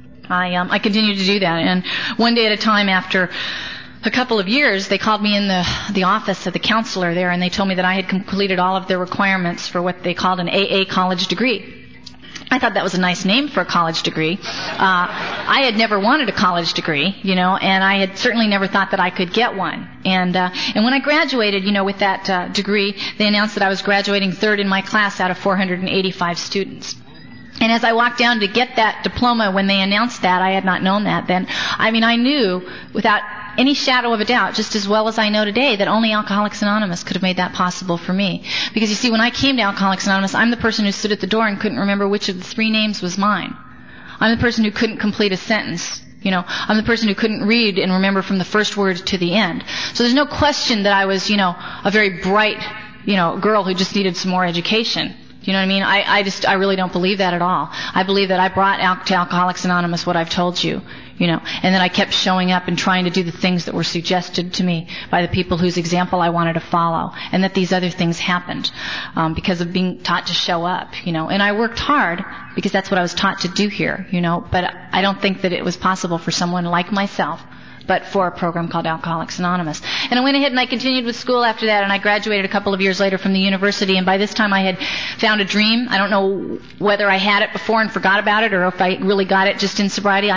S2: I continued to do that. And one day at a time, after a couple of years, they called me in the office of the counselor there, and they told me that I had completed all of their requirements for what they called an AA college degree. I thought that was a nice name for a college degree. I had never wanted a college degree, and I had certainly never thought that I could get one. And when I graduated, with that degree, they announced that I was graduating third in my class out of 485 students. And as I walked down to get that diploma, when they announced that, I had not known that then. I knew without any shadow of a doubt, just as well as I know today, that only Alcoholics Anonymous could have made that possible for me. Because you see, when I came to Alcoholics Anonymous, I'm the person who stood at the door and couldn't remember which of the 3 names was mine. I'm the person who couldn't complete a sentence. I'm the person who couldn't read and remember from the first word to the end. So there's no question that I was, a very bright, girl who just needed some more education. You know what I mean? I really don't believe that at all. I believe that I brought out to Alcoholics Anonymous what I've told you, and then I kept showing up and trying to do the things that were suggested to me by the people whose example I wanted to follow, and that these other things happened because of being taught to show up, and I worked hard because that's what I was taught to do here, but I don't think that it was possible for someone like myself but for a program called Alcoholics Anonymous. And I went ahead and I continued with school after that, and I graduated a couple of years later from the university, and by this time I had found a dream. I don't know whether I had it before and forgot about it, or if I really got it just in sobriety.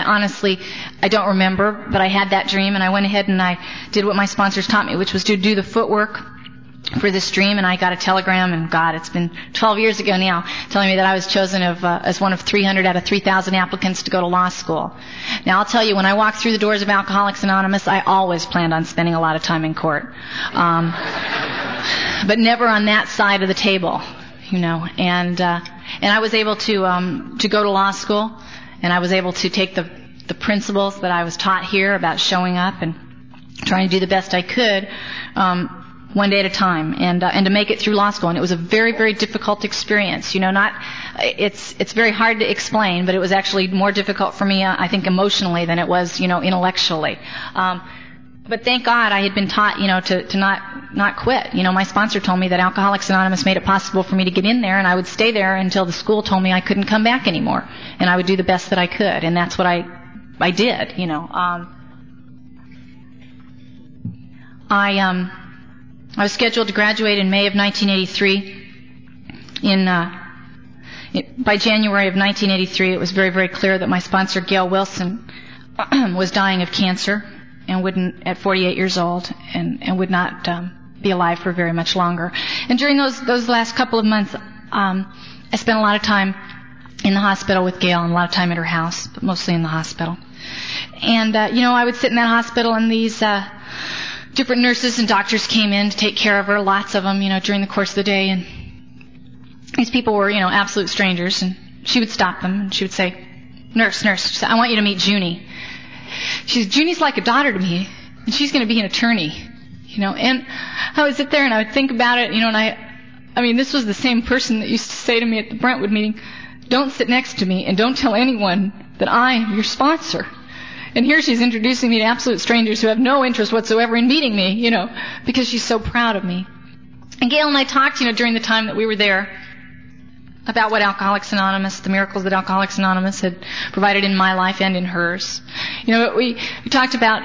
S2: I don't remember, but I had that dream, and I went ahead and I did what my sponsors taught me, which was to do the footwork for this dream, and I got a telegram, and God, it's been 12 years ago now, telling me that I was chosen as one of 300 out of 3,000 applicants to go to law school. Now, I'll tell you, when I walked through the doors of Alcoholics Anonymous, I always planned on spending a lot of time in court. But never on that side of the table, and I was able to go to law school, and I was able to take the principles that I was taught here about showing up and trying to do the best I could, one day at a time, and to make it through law school. And it was a very, very difficult experience. It's very hard to explain, but it was actually more difficult for me, I think, emotionally than it was, intellectually. But thank God I had been taught, to not quit. My sponsor told me that Alcoholics Anonymous made it possible for me to get in there, and I would stay there until the school told me I couldn't come back anymore, and I would do the best that I could, and that's what I did. I was scheduled to graduate in May of 1983. By January of 1983, it was very, very clear that my sponsor, Gail Wilson, was dying of cancer and at 48 years old, and would not be alive for very much longer. And during those last couple of months, I spent a lot of time in the hospital with Gail, and a lot of time at her house, but mostly in the hospital. And I would sit in that hospital, and these different nurses and doctors came in to take care of her, lots of them, during the course of the day. And these people were, absolute strangers. And she would stop them, and she would say, Nurse, she said, I want you to meet Junie. She said, Junie's like a daughter to me, and she's going to be an attorney. And I would sit there and I would think about it, and this was the same person that used to say to me at the Brentwood meeting, don't sit next to me and don't tell anyone that I am your sponsor. And here she's introducing me to absolute strangers who have no interest whatsoever in meeting me, because she's so proud of me. And Gail and I talked, during the time that we were there about what Alcoholics Anonymous, the miracles that Alcoholics Anonymous had provided in my life and in hers. We talked about,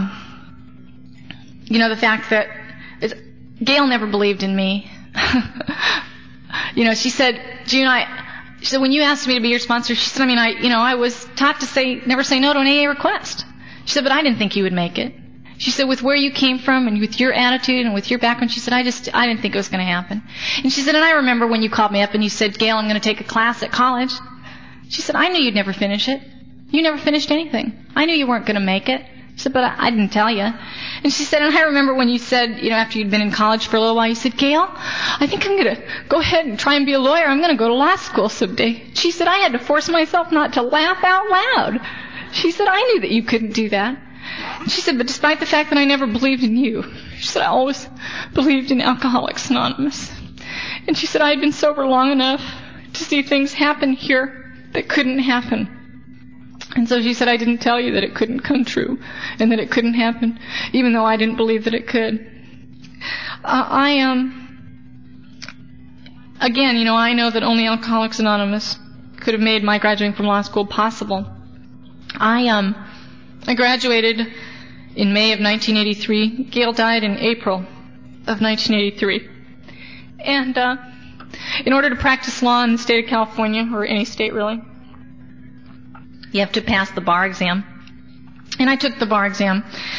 S2: the fact that Gail never believed in me. She said, June, She said, when you asked me to be your sponsor, she said, I was taught to never say no to an AA request. She said, but I didn't think you would make it. She said, with where you came from and with your attitude and with your background, she said, I didn't think it was going to happen. And she said, and I remember when you called me up and you said, Gail, I'm going to take a class at college. She said, I knew you'd never finish it. You never finished anything. I knew you weren't going to make it. She said, but I didn't tell you. And she said, and I remember when you said, after you'd been in college for a little while, you said, Gail, I think I'm going to go ahead and try and be a lawyer. I'm going to go to law school someday. She said, I had to force myself not to laugh out loud. She said, I knew that you couldn't do that. She said, but despite the fact that I never believed in you, she said, I always believed in Alcoholics Anonymous. And she said, I had been sober long enough to see things happen here that couldn't happen. And so she said, I didn't tell you that it couldn't come true and that it couldn't happen, even though I didn't believe that it could. Again, I know that only Alcoholics Anonymous could have made my graduating from law school possible. I graduated in May of 1983. Gail died in April of 1983. And in order to practice law in the state of California, or any state really, you have to pass the bar exam. And I took the bar exam.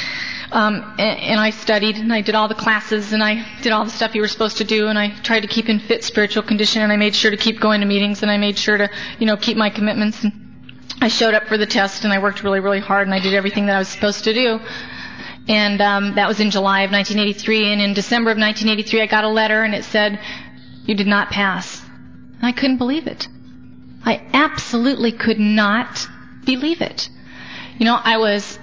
S2: And I studied, and I did all the classes, and I did all the stuff you were supposed to do, and I tried to keep in fit spiritual condition, and I made sure to keep going to meetings, and I made sure to, keep my commitments. And I showed up for the test, and I worked really, really hard, and I did everything that I was supposed to do. And that was in July of 1983. And in December of 1983, I got a letter, and it said, you did not pass. And I couldn't believe it. I absolutely could not believe it. I was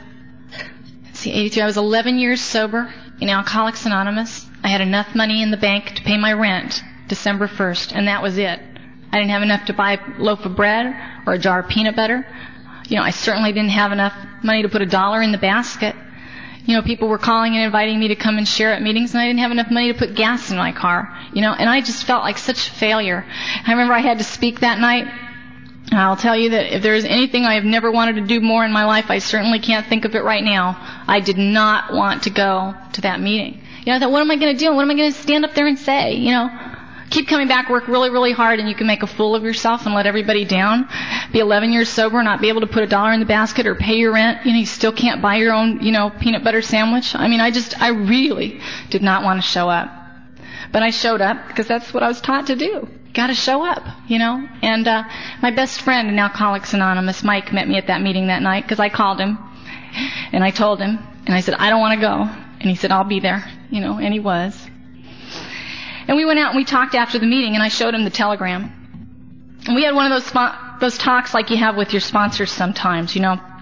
S2: 83. I was 11 years sober in Alcoholics Anonymous. I had enough money in the bank to pay my rent December 1st, and that was it. I didn't have enough to buy a loaf of bread or a jar of peanut butter. I certainly didn't have enough money to put $1 in the basket. People were calling and inviting me to come and share at meetings, and I didn't have enough money to put gas in my car. And I just felt like such a failure. I remember I had to speak that night. And I'll tell you that if there is anything I have never wanted to do more in my life, I certainly can't think of it right now. I did not want to go to that meeting. I thought, what am I going to do? What am I going to stand up there and say? Keep coming back, work really, really hard, and you can make a fool of yourself and let everybody down. Be 11 years sober, not be able to put $1 in the basket or pay your rent. You still can't buy your own, peanut butter sandwich. I really did not want to show up. But I showed up because that's what I was taught to do. Got to show up, And my best friend in Alcoholics Anonymous, Mike, met me at that meeting that night because I called him and I told him, and I said, I don't want to go. And he said, I'll be there, and he was. And we went out and we talked after the meeting, and I showed him the telegram. And we had one of those talks like you have with your sponsors sometimes,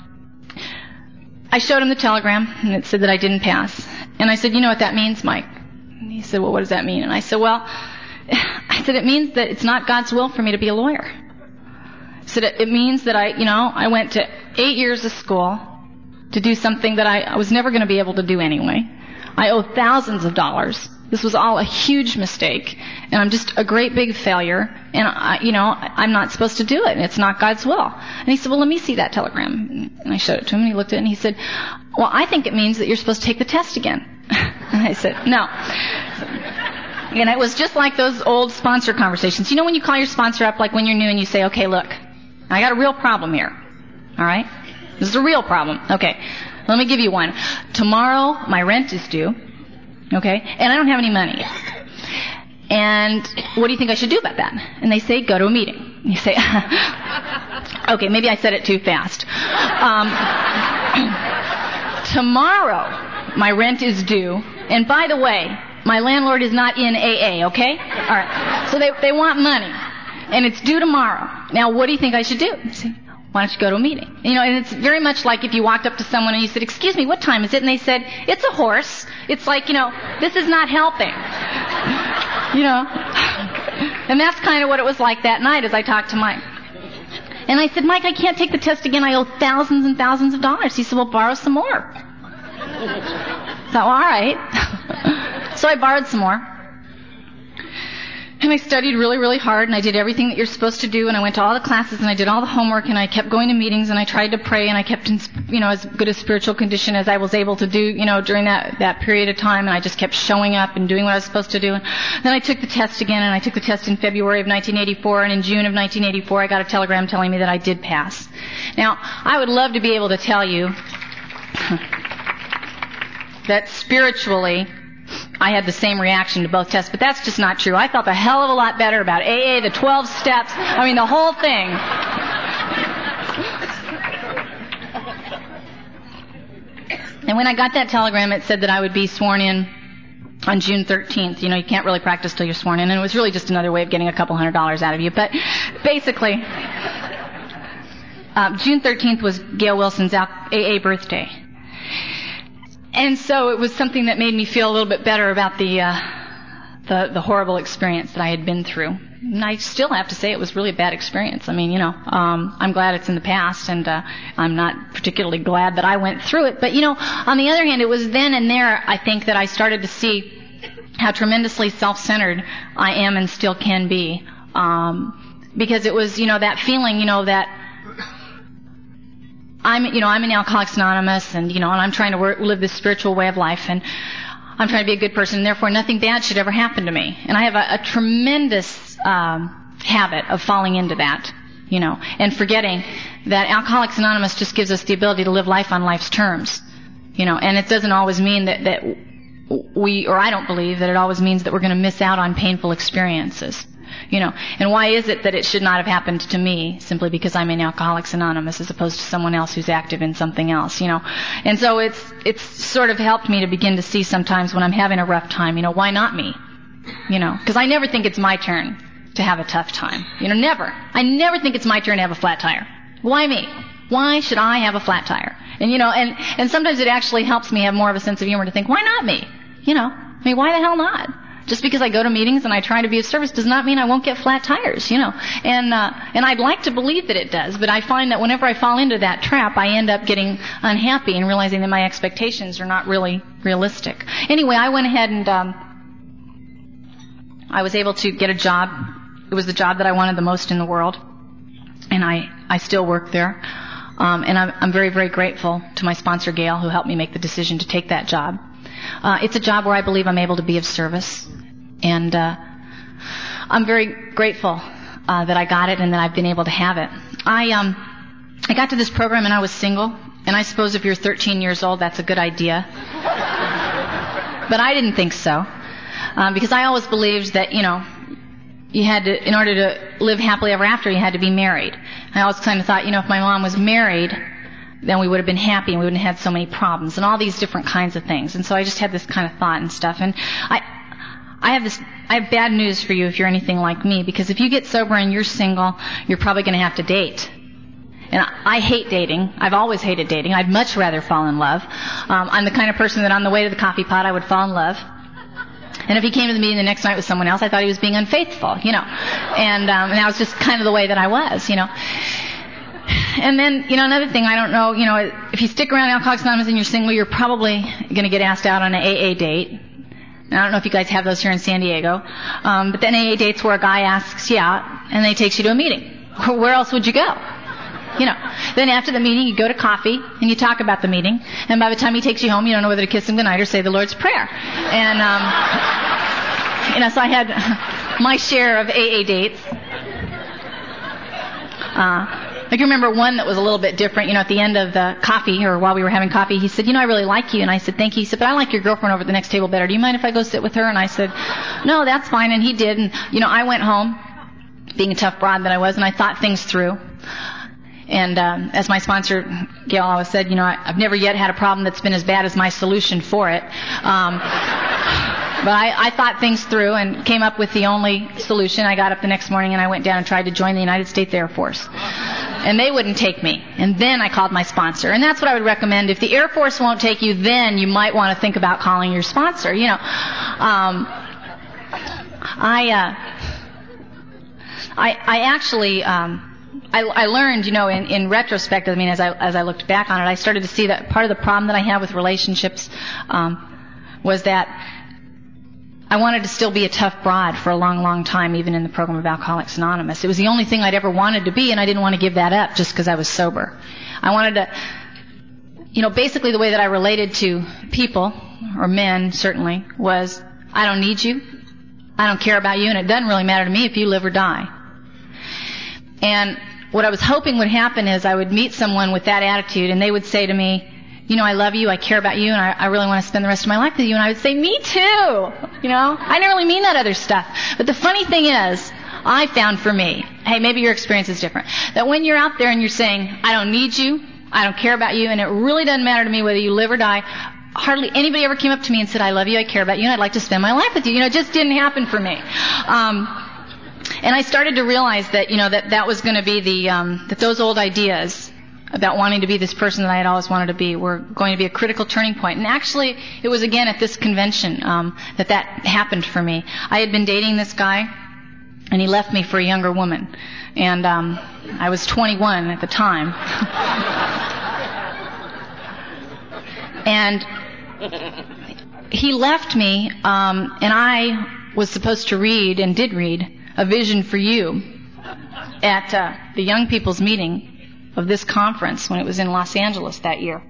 S2: I showed him the telegram, and it said that I didn't pass. And I said, you know what that means, Mike? And he said, well, what does that mean? And I said, it means that it's not God's will for me to be a lawyer. I said, it means that I went to 8 years of school to do something that I was never going to be able to do anyway. I owe thousands of dollars. This was all a huge mistake, and I'm just a great big failure, and I'm not supposed to do it, and it's not God's will. And he said, well, let me see that telegram. And I showed it to him, and he looked at it, and he said, well, I think it means that you're supposed to take the test again. And I said, no. And it was just like those old sponsor conversations. When you call your sponsor up, like when you're new, and you say, okay, look, I got a real problem here. All right? This is a real problem. Okay. Let me give you one. Tomorrow, my rent is due. Okay? And I don't have any money. And what do you think I should do about that? And they say, go to a meeting. You say, okay, maybe I said it too fast. Tomorrow, my rent is due. And by the way, my landlord is not in AA, okay? All right. So they want money. And it's due tomorrow. Now, what do you think I should do? You say, why don't you go to a meeting? And it's very much like if you walked up to someone and you said, excuse me, what time is it? And they said, it's a horse. It's like, this is not helping. And that's kind of what it was like that night as I talked to Mike. And I said, Mike, I can't take the test again. I owe thousands and thousands of dollars. He said, well, borrow some more. So, all right. So I borrowed some more. And I studied really, really hard, and I did everything that you're supposed to do, and I went to all the classes, and I did all the homework, and I kept going to meetings, and I tried to pray, and I kept in, as good a spiritual condition as I was able to do, during that period of time, and I just kept showing up and doing what I was supposed to do. And then I took the test again, and I took the test in February of 1984, and in June of 1984 I got a telegram telling me that I did pass. Now, I would love to be able to tell you that spiritually I had the same reaction to both tests, but that's just not true. I felt a hell of a lot better about AA, the 12 steps, the whole thing. And when I got that telegram, it said that I would be sworn in on June 13th. You can't really practice till you're sworn in, and it was really just another way of getting a couple $100 out of you. But basically, June 13th was Gail Wilson's AA birthday. And so it was something that made me feel a little bit better about the horrible experience that I had been through. And I still have to say it was really a bad experience. I'm glad it's in the past, and I'm not particularly glad that I went through it. But, on the other hand, it was then and there, I think, that I started to see how tremendously self-centered I am and still can be. Because it was, that feeling, that I'm in Alcoholics Anonymous, and I'm trying to live this spiritual way of life, and I'm trying to be a good person, and therefore nothing bad should ever happen to me. And I have a tremendous habit of falling into that, and forgetting that Alcoholics Anonymous just gives us the ability to live life on life's terms, and it doesn't always mean that we, or I don't believe that it always means that we're going to miss out on painful experiences. And why is it that it should not have happened to me simply because I'm in Alcoholics Anonymous as opposed to someone else who's active in something else, And so it's sort of helped me to begin to see sometimes when I'm having a rough time, why not me? Because I never think it's my turn to have a tough time. Never. I never think it's my turn to have a flat tire. Why me? Why should I have a flat tire? And, and sometimes it actually helps me have more of a sense of humor to think, why not me? Why the hell not? Just because I go to meetings and I try to be of service does not mean I won't get flat tires, And I'd like to believe that it does, but I find that whenever I fall into that trap, I end up getting unhappy and realizing that my expectations are not really realistic. Anyway, I went ahead and I was able to get a job. It was the job that I wanted the most in the world, and I still work there. And I'm very, very grateful to my sponsor, Gail, who helped me make the decision to take that job. It's a job where I believe I'm able to be of service, and I'm very grateful that I got it and that I've been able to have it. I got to this program and I was single, and I suppose if you're 13 years old, that's a good idea. But I didn't think so, because I always believed that, you had to, in order to live happily ever after, you had to be married. I always kind of thought, if my mom was married, then we would have been happy and we wouldn't have had so many problems and all these different kinds of things. And so I just had this kind of thought and stuff. And I have bad news for you if you're anything like me, because if you get sober and you're single, you're probably going to have to date. And I hate dating. I've always hated dating. I'd much rather fall in love. I'm the kind of person that on the way to the coffee pot, I would fall in love. And if he came to the meeting the next night with someone else, I thought he was being unfaithful, And that was just kind of the way that I was, And then, another thing, I don't know, if you stick around Alcoholics Anonymous and you're single, you're probably going to get asked out on an AA date. And I don't know if you guys have those here in San Diego. But then AA dates where a guy asks you out and then he takes you to a meeting. Where else would you go? Then after the meeting, you go to coffee and you talk about the meeting. And by the time he takes you home, you don't know whether to kiss him goodnight or say the Lord's Prayer. And, so I had my share of AA dates. I can remember one that was a little bit different. At the end of the coffee, or while we were having coffee, he said, I really like you. And I said, thank you. He said, but I like your girlfriend over at the next table better. Do you mind if I go sit with her? And I said, no, that's fine. And he did. And, I went home, being a tough broad that I was, and I thought things through. And as my sponsor, Gail, always said, I've never yet had a problem that's been as bad as my solution for it. But I thought things through and came up with the only solution. I got up the next morning and I went down and tried to join the United States Air Force. And they wouldn't take me. And then I called my sponsor. And that's what I would recommend. If the Air Force won't take you, then you might want to think about calling your sponsor. I learned, in retrospect, as I looked back on it, I started to see that part of the problem that I have with relationships was that I wanted to still be a tough broad for a long, long time, even in the program of Alcoholics Anonymous. It was the only thing I'd ever wanted to be, and I didn't want to give that up just because I was sober. I wanted to, basically the way that I related to people, or men certainly, was, I don't need you, I don't care about you, and it doesn't really matter to me if you live or die. And what I was hoping would happen is I would meet someone with that attitude, and they would say to me, I love you, I care about you, and I really want to spend the rest of my life with you. And I would say, me too. I didn't really mean that other stuff. But the funny thing is, I found for me, hey, maybe your experience is different, that when you're out there and you're saying, I don't need you, I don't care about you, and it really doesn't matter to me whether you live or die, hardly anybody ever came up to me and said, I love you, I care about you, and I'd like to spend my life with you. It just didn't happen for me. And I started to realize that, that was going to be that those old ideas about wanting to be this person that I had always wanted to be were going to be a critical turning point. And actually, it was again at this convention that happened for me. I had been dating this guy, and he left me for a younger woman. And I was 21 at the time. And he left me, and I was supposed to read, and did read, A Vision for You at the young people's meeting of this conference when it was in Los Angeles that year.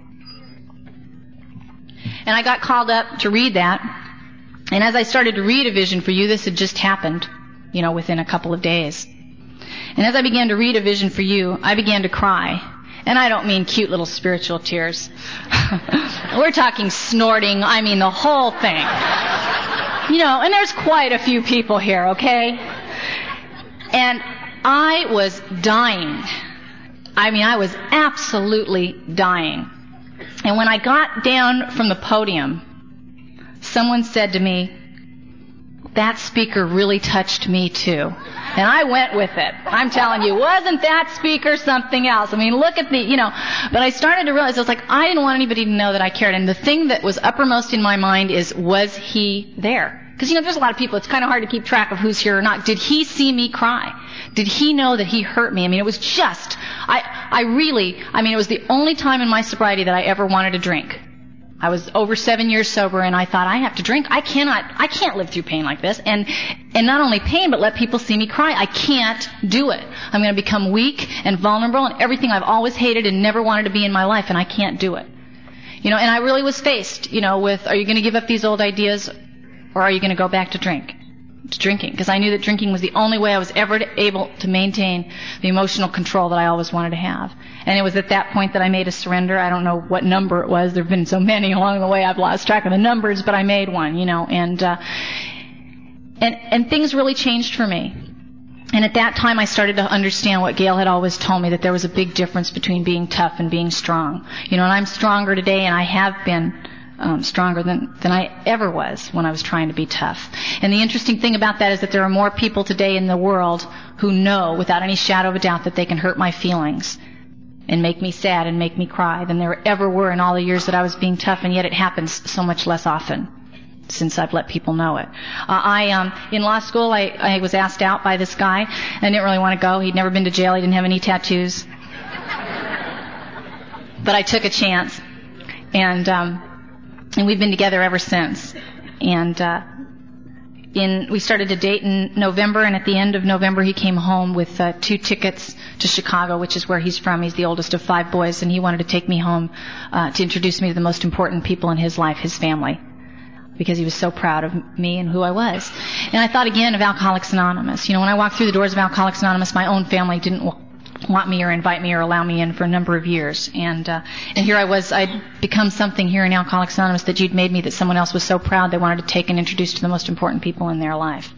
S2: And I got called up to read that. And as I started to read A Vision for You, this had just happened, within a couple of days. And as I began to read A Vision for You, I began to cry. And I don't mean cute little spiritual tears. We're talking snorting, I mean the whole thing. And there's quite a few people here, okay? And I was dying. I was absolutely dying. And when I got down from the podium, someone said to me, that speaker really touched me too. And I went with it. I'm telling you, wasn't that speaker something else? Look at but I started to realize, I was like, I didn't want anybody to know that I cared. And the thing that was uppermost in my mind is, was he there? Because, there's a lot of people, it's kind of hard to keep track of who's here or not. Did he see me cry? Did he know that he hurt me? It was just, it was the only time in my sobriety that I ever wanted to drink. I was over 7 years sober, and I thought, I have to drink. I can't live through pain like this. And not only pain, but let people see me cry. I can't do it. I'm going to become weak and vulnerable and everything I've always hated and never wanted to be in my life, and I can't do it. And I really was faced, with, are you going to give up these old ideas, or are you going to go back to drinking? Because I knew that drinking was the only way I was ever able to maintain the emotional control that I always wanted to have. And it was at that point that I made a surrender. I don't know what number it was. There have been so many along the way, I've lost track of the numbers, but I made one, and things really changed for me. And at that time, I started to understand what Gail had always told me, that there was a big difference between being tough and being strong. And I'm stronger today, and I have been stronger than I ever was when I was trying to be tough. And the interesting thing about that is that there are more people today in the world who know without any shadow of a doubt that they can hurt my feelings and make me sad and make me cry than there ever were in all the years that I was being tough, and yet it happens so much less often since I've let people know it. In law school, I was asked out by this guy. I didn't really want to go. He'd never been to jail. He didn't have any tattoos. But I took a chance. And we've been together ever since. And we started to date in November, and at the end of November he came home with 2 tickets to Chicago, which is where he's from. He's the oldest of 5 boys, and he wanted to take me home to introduce me to the most important people in his life, his family, because he was so proud of me and who I was. And I thought again of Alcoholics Anonymous. When I walked through the doors of Alcoholics Anonymous, my own family didn't want me or invite me or allow me in for a number of years. And here I was, I'd become something here in Alcoholics Anonymous that you'd made me, that someone else was so proud they wanted to take and introduce to the most important people in their life.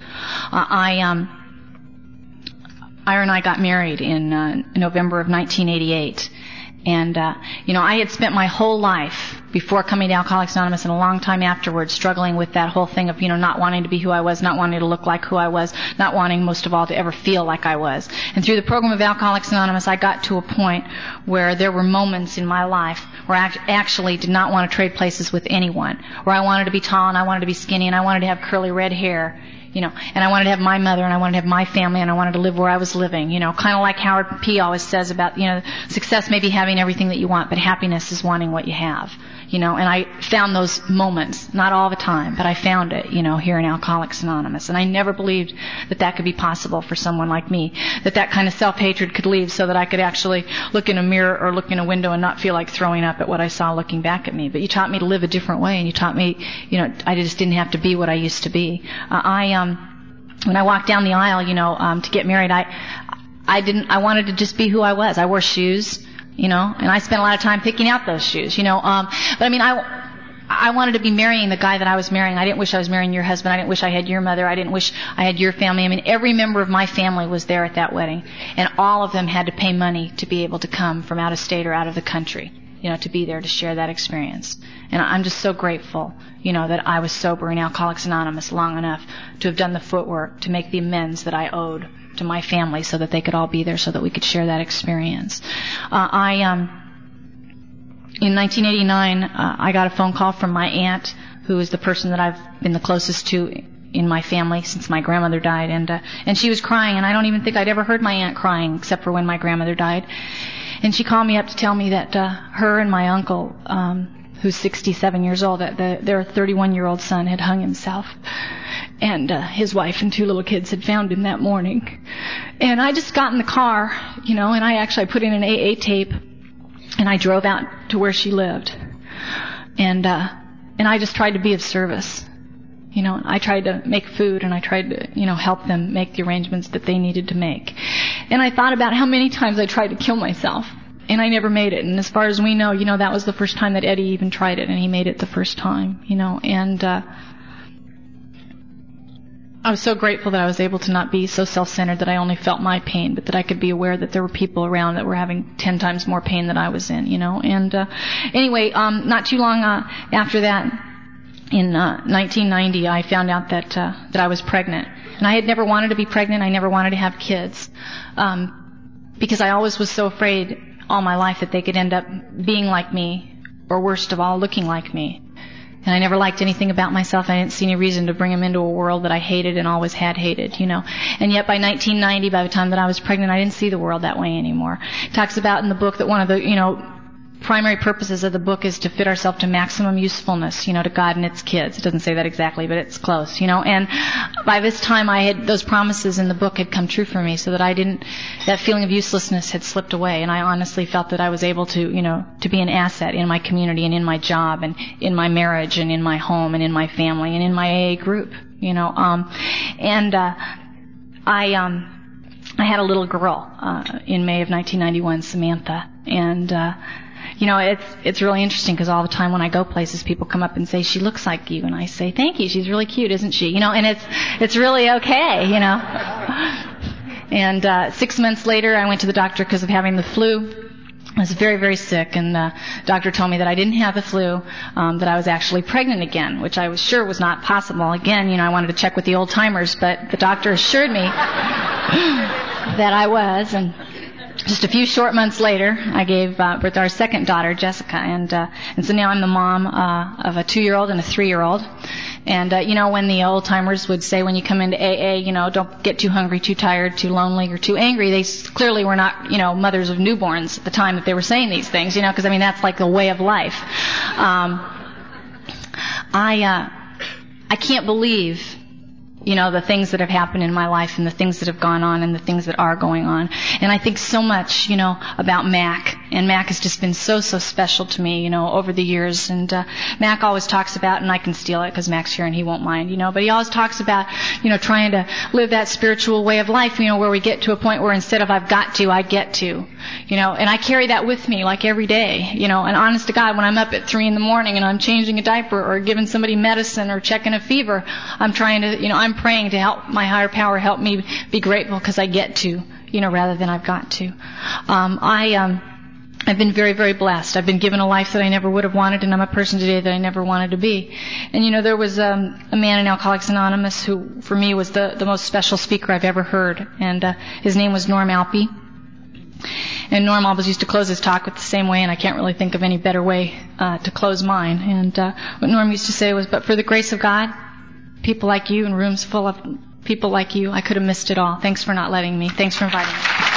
S2: Ira and I got married in November of 1988. And, I had spent my whole life before coming to Alcoholics Anonymous and a long time afterwards struggling with that whole thing of, not wanting to be who I was, not wanting to look like who I was, not wanting most of all to ever feel like I was. And through the program of Alcoholics Anonymous, I got to a point where there were moments in my life where I actually did not want to trade places with anyone, where I wanted to be tall and I wanted to be skinny and I wanted to have curly red hair, and I wanted to have my mother, and I wanted to have my family, and I wanted to live where I was living, kind of like Howard P. always says about, success may be having everything that you want, but happiness is wanting what you have, and I found those moments, not all the time, but I found it, here in Alcoholics Anonymous, and I never believed that could be possible for someone like me, that kind of self-hatred could leave so that I could actually look in a mirror or look in a window and not feel like throwing up at what I saw looking back at me. But you taught me to live a different way, and you taught me, I just didn't have to be what I used to be. When I walked down the aisle, to get married, I wanted to just be who I was. I wore shoes, and I spent a lot of time picking out those shoes, but I wanted to be marrying the guy that I was marrying. I didn't wish I was marrying your husband. I didn't wish I had your mother. I didn't wish I had your family. Every member of my family was there at that wedding, and all of them had to pay money to be able to come from out of state or out of the country, to be there to share that experience. And I'm just so grateful, that I was sober in Alcoholics Anonymous long enough to have done the footwork to make the amends that I owed to my family so that they could all be there so that we could share that experience. In 1989, I got a phone call from my aunt, who is the person that I've been the closest to in my family since my grandmother died, and she was crying, and I don't even think I'd ever heard my aunt crying except for when my grandmother died. And she called me up to tell me that her and my uncle, who's 67 years old, that their 31-year-old son had hung himself, and his wife and 2 little kids had found him that morning. And I just got in the car, and I put in an AA tape, and I drove out to where she lived, and I just tried to be of service. I tried to make food, and I tried to, help them make the arrangements that they needed to make. And I thought about how many times I tried to kill myself, and I never made it. And as far as we know, that was the first time that Eddie even tried it, and he made it the first time, and I was so grateful that I was able to not be so self-centered that I only felt my pain, but that I could be aware that there were people around that were having 10 times more pain than I was in, And anyway, not too long after that, in 1990, I found out that I was pregnant. And I had never wanted to be pregnant. I never wanted to have kids, because I always was so afraid all my life that they could end up being like me, or worst of all, looking like me. And I never liked anything about myself. I didn't see any reason to bring them into a world that I hated and always had hated, And yet by 1990, by the time that I was pregnant, I didn't see the world that way anymore. It talks about in the book that one of the, primary purposes of the book is to fit ourselves to maximum usefulness, to God and its kids. It doesn't say that exactly, but it's close, And by this time, those promises in the book had come true for me, so that that feeling of uselessness had slipped away, and I honestly felt that I was able to, to be an asset in my community and in my job and in my marriage and in my home and in my family and in my AA group, I had a little girl in May of 1991, Samantha, and it's really interesting because all the time when I go places, people come up and say, "She looks like you," and I say, "Thank you, she's really cute, isn't she?" And it's really okay, And 6 months later, I went to the doctor because of having the flu. I was very, very sick, and the doctor told me that I didn't have the flu, that I was actually pregnant again, which I was sure was not possible. Again, I wanted to check with the old timers, but the doctor assured me that I was, and just a few short months later, I gave birth to our second daughter, Jessica, and so now I'm the mom of a 2-year-old and a 3-year-old. And when the old timers would say when you come into AA, don't get too hungry, too tired, too lonely, or too angry, they clearly were not, mothers of newborns at the time that they were saying these things, because that's like a way of life. I can't believe the things that have happened in my life and the things that have gone on and the things that are going on. And I think so much, about Mac. And Mac has just been so special to me, over the years. And Mac always talks about, and I can steal it because Mac's here and he won't mind, but he always talks about, trying to live that spiritual way of life, where we get to a point where instead of I've got to, I get to, and I carry that with me like every day, and honest to God, when I'm up at 3 a.m. and I'm changing a diaper or giving somebody medicine or checking a fever, I'm trying to, I'm praying to help my higher power help me be grateful because I get to, rather than I've got to. I've been very, very blessed. I've been given a life that I never would have wanted, and I'm a person today that I never wanted to be. And there was a man in Alcoholics Anonymous who, for me, was the most special speaker I've ever heard, and his name was Norm Alpe. And Norm always used to close his talk with the same way, and I can't really think of any better way to close mine. And what Norm used to say was, "But for the grace of God, people like you and rooms full of people like you, I could have missed it all. Thanks for not letting me. Thanks for inviting me.